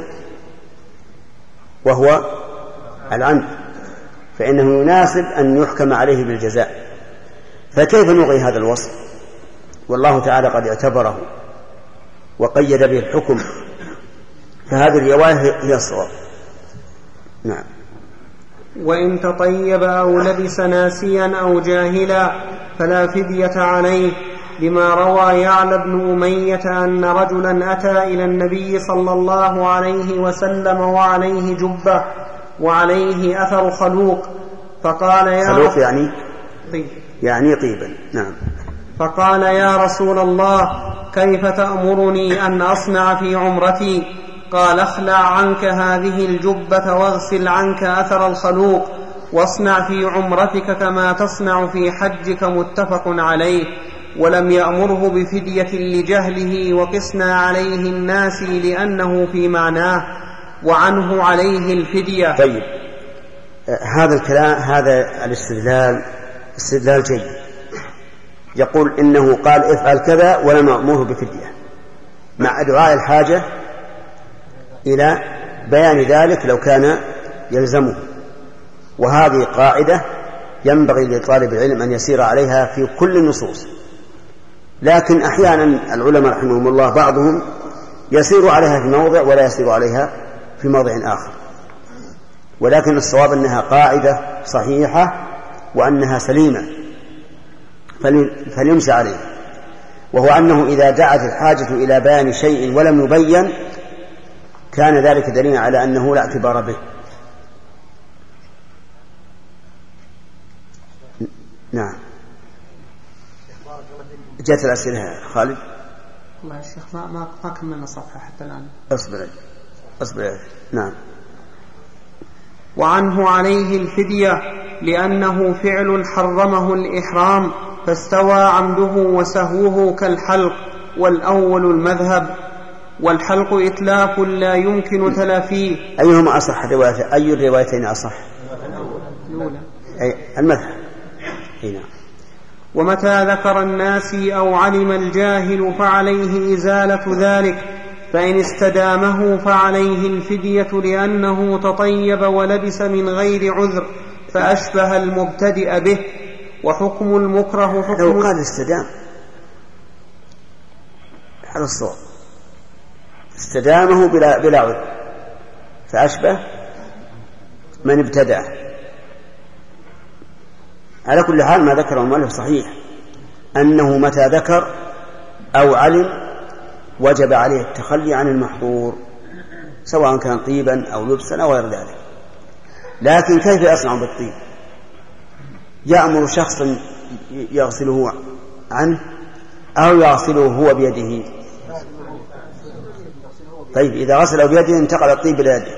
وهو العمد، فإنه يناسب أن يحكم عليه بالجزاء. فكيف نلغي هذا الوصف والله تعالى قد اعتبره وقيد به الحكم؟ فهذه الرواية هي الصواب. نعم. وإن تطيب أو لبس ناسيا أو جاهلا فلا فدية عليه، لما روى يعلى بن أمية أن رجلا أتى إلى النبي صلى الله عليه وسلم وعليه جبة وعليه أثر خلوق، فقال يا خلوق يعني طيب. يعني طيبا. نعم. فقال يا رسول الله كيف تأمرني أن أصنع في عمرتي؟ قال اخلع عنك هذه الجبة واغسل عنك أثر الخلوق واصنع في عمرتك كما تصنع في حجك، متفق عليه. ولم يأمره بفدية لجهله، وقسنا عليه الناس لأنه في معناه، وعنه عليه الفدية. طيب هذا الكلام هذا الاستدلال استدلال جيد. يقول إنه قال افعل كذا ولم يأمره بفدية، مع دعاء الحاجة إلى بيان ذلك لو كان يلزمه. وهذه قاعدة ينبغي لطالب العلم أن يسير عليها في كل النصوص، لكن أحيانا العلماء رحمهم الله بعضهم يسير عليها في موضع ولا يسير عليها في موضع آخر، ولكن الصواب أنها قاعدة صحيحة وأنها سليمة فليمشى عليها، وهو أنه إذا دعت الحاجة إلى بيان شيء ولم يبين كان ذلك دليلا على أنه لا اعتبار به. نعم. جاءت الأسئلة خالد. والله يا شيخ ما ما ما كملنا صفحة حتى الآن. أصبر أصبر. نعم. وعنه عليه الفدية لأنه فعل حرمه الإحرام فاستوى عمده وسهوه كالحلق، والأول المذهب، والحلق إتلاف لا يمكن تلافيه. أيهما أصح الرواية؟ أي الروايتين أصح؟ أي المذهب. هنا. ومتى ذكر الناس أو علم الجاهل فعليه إزالة ذلك، فإن استدامه فعليه الفدية لأنه تطيب ولبس من غير عذر فأشبه المبتدئ به. وحكم المكره حكم لو قال استدام على الصواب، استدامه بلا, بلا عذر فأشبه من ابتدع. على كل حال ما ذكره المؤلف صحيح، أنه متى ذكر أو علم وجب عليه التخلي عن المحظور سواء كان طيبا أو لبسا أو غير ذلك. لكن كيف يصنع بالطيب؟ يأمر شخصا يغسله عنه أو يغسله هو بيده؟ طيب إذا غسله بيده انتقل الطيب إلى يده،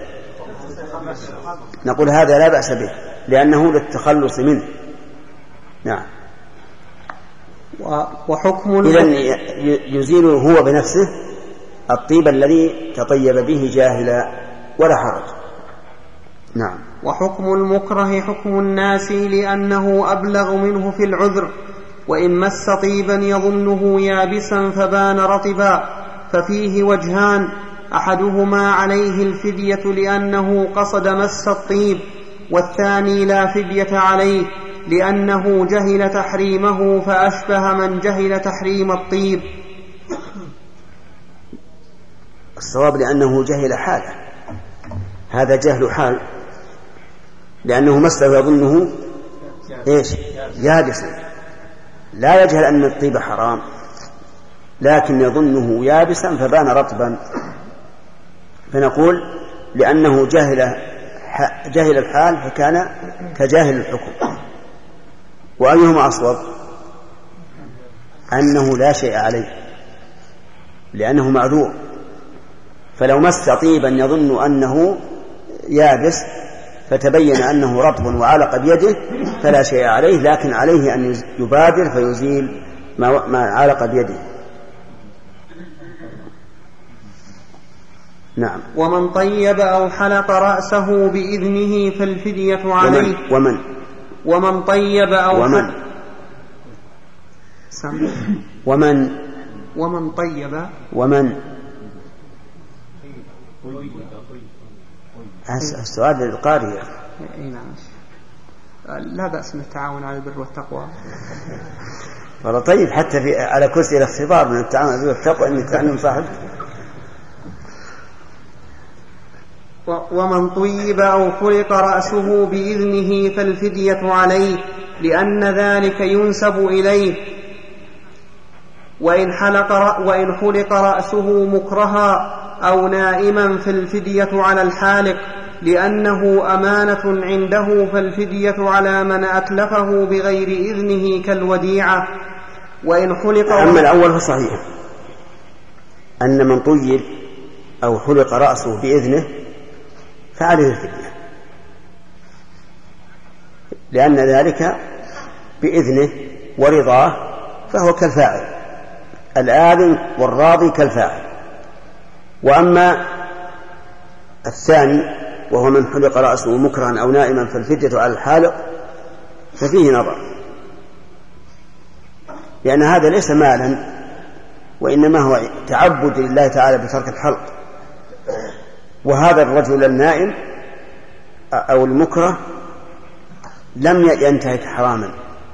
نقول هذا لا بأس به لأنه للتخلص منه. نعم. وحكم إذن يزيل هو بنفسه الطيب الذي تطيب به جاهلا ولا حرج. نعم. وحكم المكره حكم الناس لأنه أبلغ منه في العذر، وإن مس طيبا يظنه يابسا فبان رطبا ففيه وجهان، أحدهما عليه الفدية لأنه قصد مس الطيب، والثاني لا فدية عليه لأنه جهل تحريمه فأشبه من جهل تحريم الطيب. الصواب لأنه جهل حاله، هذا جهل حال، لأنه مسه يظنه إيش؟ يابسا، لا يجهل أن الطيب حرام لكن يظنه يابسا فبان رطبا، فنقول لأنه جهل جهل الحال فكان كجاهل الحكم. وأيهما أصوب؟ أنه لا شيء عليه لأنه معذور، فلو مس طيبا يظن أنه يابس فتبين أنه رطب وعلق بيده فلا شيء عليه، لكن عليه أن يبادر فيزيل ما علق بيده. نعم. ومن طيب أو حلق رأسه بإذنه فالفدية عليه. ومن ومن, ومن طيب أو ومن ومن ومن طيب ومن السؤال للقارئ. نعم. لا بأس من التعاون على البر والتقوى. والله طيب حتى في على كرسي الاختبار من التعاون على البر والتقوى أن يتعلم صاحب. ومن طيب أو حلق رأسه بإذنه فالفدية عليه لأن ذلك ينسب إليه، وإن حلق وإن حلق رأسه مكرها أو نائما فالفدية على الحالق لأنه أمانة عنده، فالفدية على من أتلفه بغير إذنه كالوديعة. وإن حلق أما الأول فصحيح أن من طيب أو حلق رأسه بإذنه فعليه الفدية، لأن ذلك بإذنه ورضاه فهو كالفاعل، الآذن والراضي كالفاعل. وأما الثاني وهو من حلق رأسه مكرها أو نائما فالفدية على الحالق ففيه نظر، لأن هذا ليس مالا وإنما هو تعبد لله تعالى بترك الحلق، وهذا الرجل النائم أو المكره لم ينتهك حراما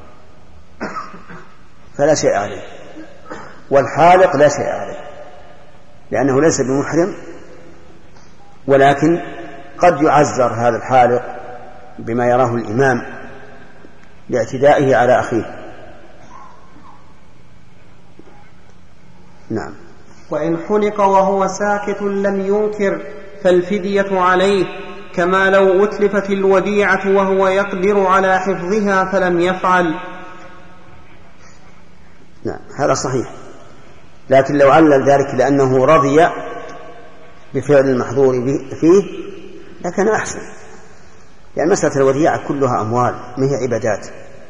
فلا شيء عليه، والحالق لا شيء عليه لأنه ليس بمحرم، ولكن قد يعذر هذا الحالق بما يراه الإمام لاعتدائه على أخيه. نعم. وإن حلق وهو ساكت لم ينكر فالفدية عليه، كما لو أتلفت الوديعة وهو يقدر على حفظها فلم يفعل. نعم هذا صحيح، لكن لو علل ذلك لأنه رضي بفعل المحظور فيه لكان أحسن، يعني مسألة الوديعة كلها أموال ما هي عبادات.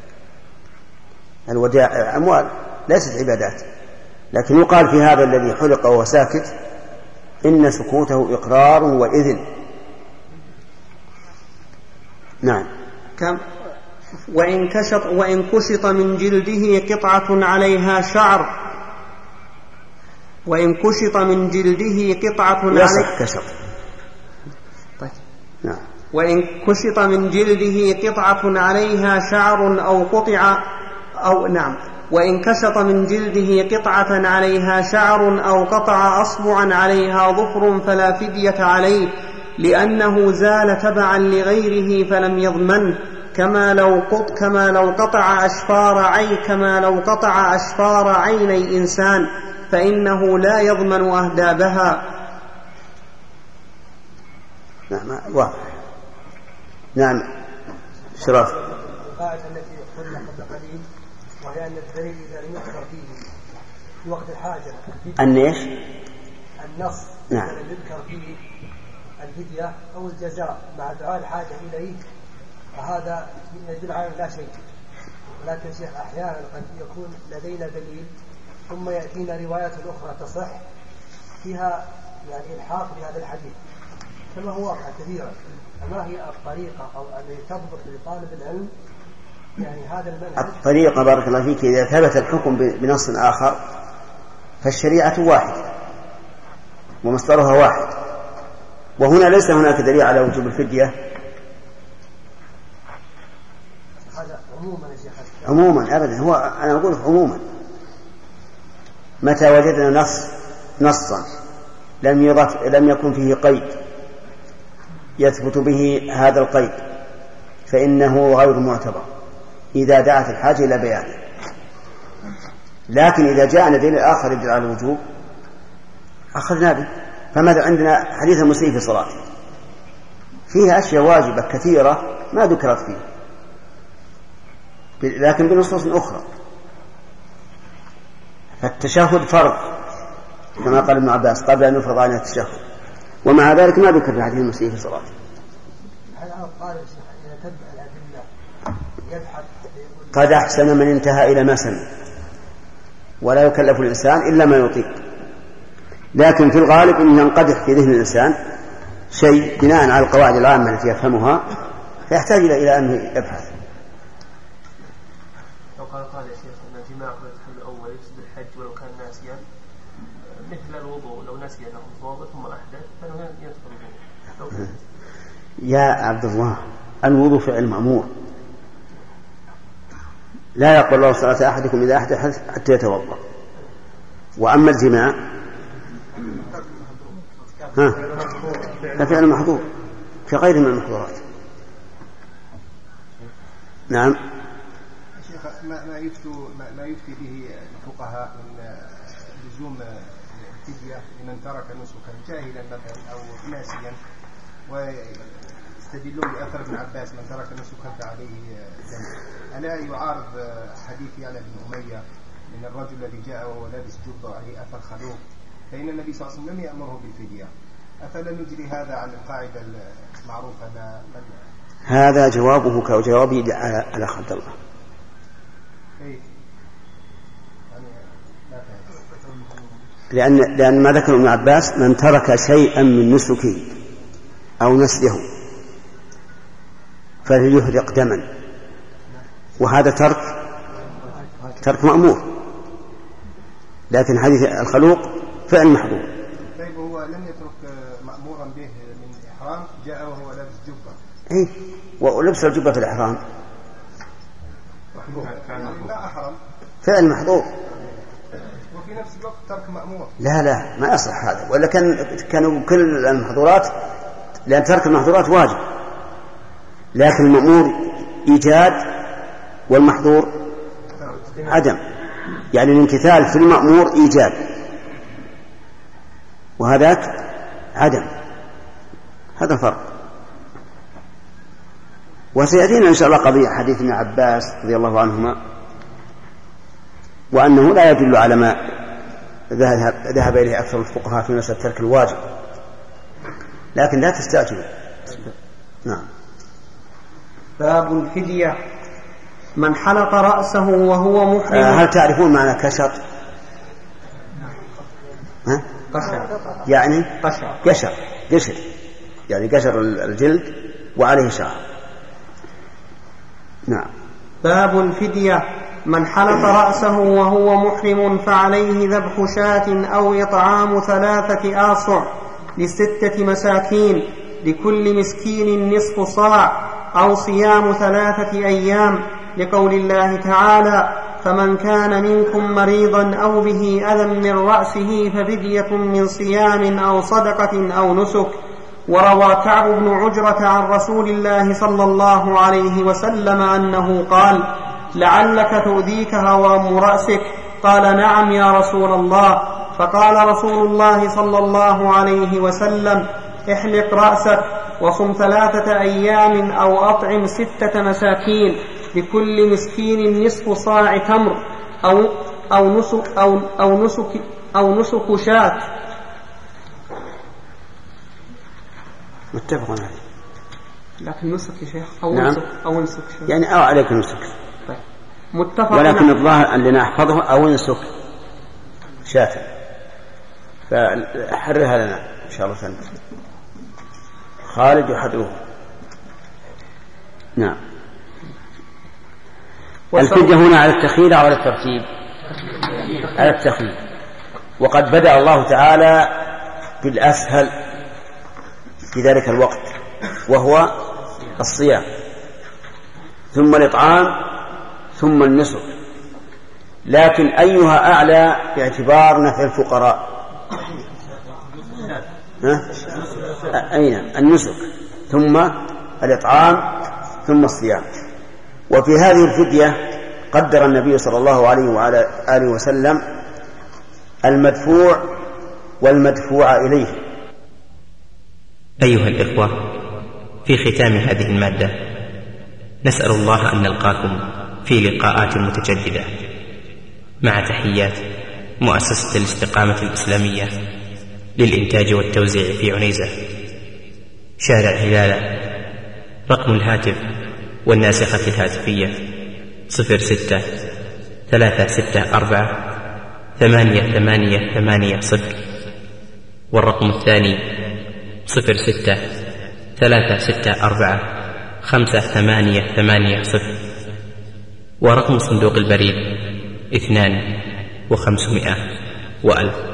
الوديعة أموال ليست عبادات، لكن يقال في هذا الذي حلق وهو ساكت إن سكوته إقرار وإذن. نعم. كم وإن كشط, وإن كشط من جلده قطعة عليها شعر وإن كشط من جلده قطعة عليها كشط. طيب. نعم. وإن كشط من جلده قطعة عليها شعر أو قطع أو نعم وإن كشط من جلده قطعة عليها شعر أو قطع أصبعا عليها ظفر فلا فدية عليه، لأنه زال تبعا لغيره فلم يضمنه، كما لو قط كما لو قطع أشفار عين كما لو قطع أشفار عيني إنسان فإنه لا يضمن أهدابها. نعم واضح. نعم شرف. القاعدة التي قلنا قبل قليل وهي أن الدليل إذا لم يذكر فيه في وقت الحاجة أن إيش؟ النص نعم. إذا لم يذكر فيه الفدية أو الجزاء مع دعاء الحاجة إليه فهذا يدل على لا شيء. ولكن شيخ أحيانا قد يكون لدينا دليل ثم يأتينا روايات أخرى تصح فيها يعني الحاق بهذا الحديث كما هو واقع كثيرا. فما هي الطريقة أو التي تضبط لطالب العلم يعني هذا المنهج؟ الطريقة بارك الله فيك إذا ثبت الحكم بنص آخر فالشريعة واحدة ومصدرها واحد، وهنا ليس هناك دليل على وجوب الفدية. هذا عموما يا شيخ. عموما أبدا، هو أنا أقول عموما متى وجدنا نص نصا لم يضف لم يكن فيه قيد يثبت به هذا القيد فإنه غير معتبر إذا دعت الحاجة إلى بيانه. لكن إذا جاءنا دليل آخر يدل على الوجوب أخذنا به. فماذا عندنا حديث المسيء في صلاته فيها أشياء واجبة كثيرة ما ذكرت فيه لكن بنصوص أخرى. فالتشهد فرض كما قال ابن عباس قبل أن يفرض علينا التشهد، ومع ذلك ما ذكر في حديث المسيء في صلاته. قد أحسن من انتهى إلى ما سمع، ولا يكلف الإنسان إلا ما يطيق. لكن في الغالب أن ينقدح في ذهن الإنسان شيء بناء على القواعد العامة التي يفهمها فيحتاج إلى أن يبحث. لو قال قال يا شيخ أن الجماع قبل التحلل الأول يفسد الحج ولو كان ناسيا مثل الوضوء لو نسي أنه متوضئ ثم أحدث فإنه يدخل الوضوء. يا عبد الله الوضوء فعل مأمور، لا يقبل الله صلاة أحدكم إذا أحدث حتى يتوضأ. وأما الجماع ها ففعل محظور في غير من المحظورات. نعم. شيخ ما ما يفتي ما يفتي به الفقهاء من لزوم الفدية لمن ترك نسكا جاهلا مثلا أو ناسيا، ويستدلون بأثر ابن عباس من ترك نسكا فعليه دم. ألا يعارض حديث يعلى بن أمية من الرجل الذي جاء وهو لابس جبة وعليه أثر خلوق، فإن النبي صلى الله عليه وسلم لم يأمره بالفدية، أفلا نجري هذا عن القاعدة المعروفة؟ من هذا جوابه كجوابي على خد الله. لأن لأن ما ذكر ابن عباس من ترك شيئا من نسكه أو نسله فليهرق دما، وهذا ترك ترك مأمور، لكن حديث الخلوق فعل محظور. طيب هو لم يترك مأمورا به من إحرام، جاء وهو لابس جبة. إيه ولبس الجبة في الإحرام لا أحرم فعل محظور، وفي نفس الوقت ترك مأمور. لا لا ما يصح هذا، ولا كان كانوا كل المحظورات، لأن ترك المحظورات واجب، لكن المأمور إيجاد والمحظور عدم، يعني الامتثال في المأمور إيجاد وهذاك عدم، هذا فرق. وسيأتينا إن شاء الله قضية حديث ابن عباس رضي الله عنهما، وأنه لا يدل على ما ذهب إليه أكثر الفقهاء في مسألة ترك الواجب، لكن لا تستعجل. نعم. باب الفدية. من حلق رأسه وهو محرم. هل تعرفون معنى كشط؟ ها؟ قشر. يعني قشر. قشر قشر يعني قشر الجلد وعليه شعر. نعم. باب الفدية. من حلق رأسه وهو محرم فعليه ذبح شاة أو إطعام ثلاثة آصع لستة مساكين لكل مسكين نصف صاع أو صيام ثلاثة أيام، لقول الله تعالى: فمن كان منكم مريضا أو به أذى من رأسه ففدية من صيام أو صدقة أو نسك. وروى كعب بن عجرة عن رسول الله صلى الله عليه وسلم أنه قال: لعلك تؤذيك هوام رأسك؟ قال: نعم يا رسول الله. فقال رسول الله صلى الله عليه وسلم: احلق رأسك وصم ثلاثة أيام أو أطعم ستة مساكين لكل مسكين نصف صاع تمر أو أو نسك أو أو نسك أو نسك شاة. متفق عليه. لكن نسك يا شيخ أو نعم. نسك أو نسك شاة. يعني أو عليك نسك. طيب. متفق. ولكن الظاهر أن لنا أحفظه أو نسك شاة، فحررها لنا إن شاء الله سنة. خالد يحرره. نعم. الفدية هنا على التخيير أو على الترتيب؟ على التخيير. وقد بدأ الله تعالى بالأسهل في ذلك الوقت وهو الصيام، ثم الإطعام، ثم النسك. لكن أيها أعلى باعتبار نفع الفقراء؟ أين النسك، ثم الإطعام، ثم الصيام. وفي هذه الفدية قدر النبي صلى الله عليه وعلى آله وسلم المدفوع والمدفوع إليه. أيها الإخوة، في ختام هذه المادة نسأل الله أن نلقاكم في لقاءات متجددة، مع تحيات مؤسسة الاستقامة الإسلامية للإنتاج والتوزيع في عنيزة، شارع هلالة. رقم الهاتف والناسخة الهاتفية صفر ستة ثلاثة ستة أربعة ثمانية ثمانية ثمانية صفر، والرقم الثاني صفر ستة ثلاثة ستة أربعة خمسة ثمانية ثمانية صفر، ورقم صندوق البريد اثنان وخمسمائة وألف.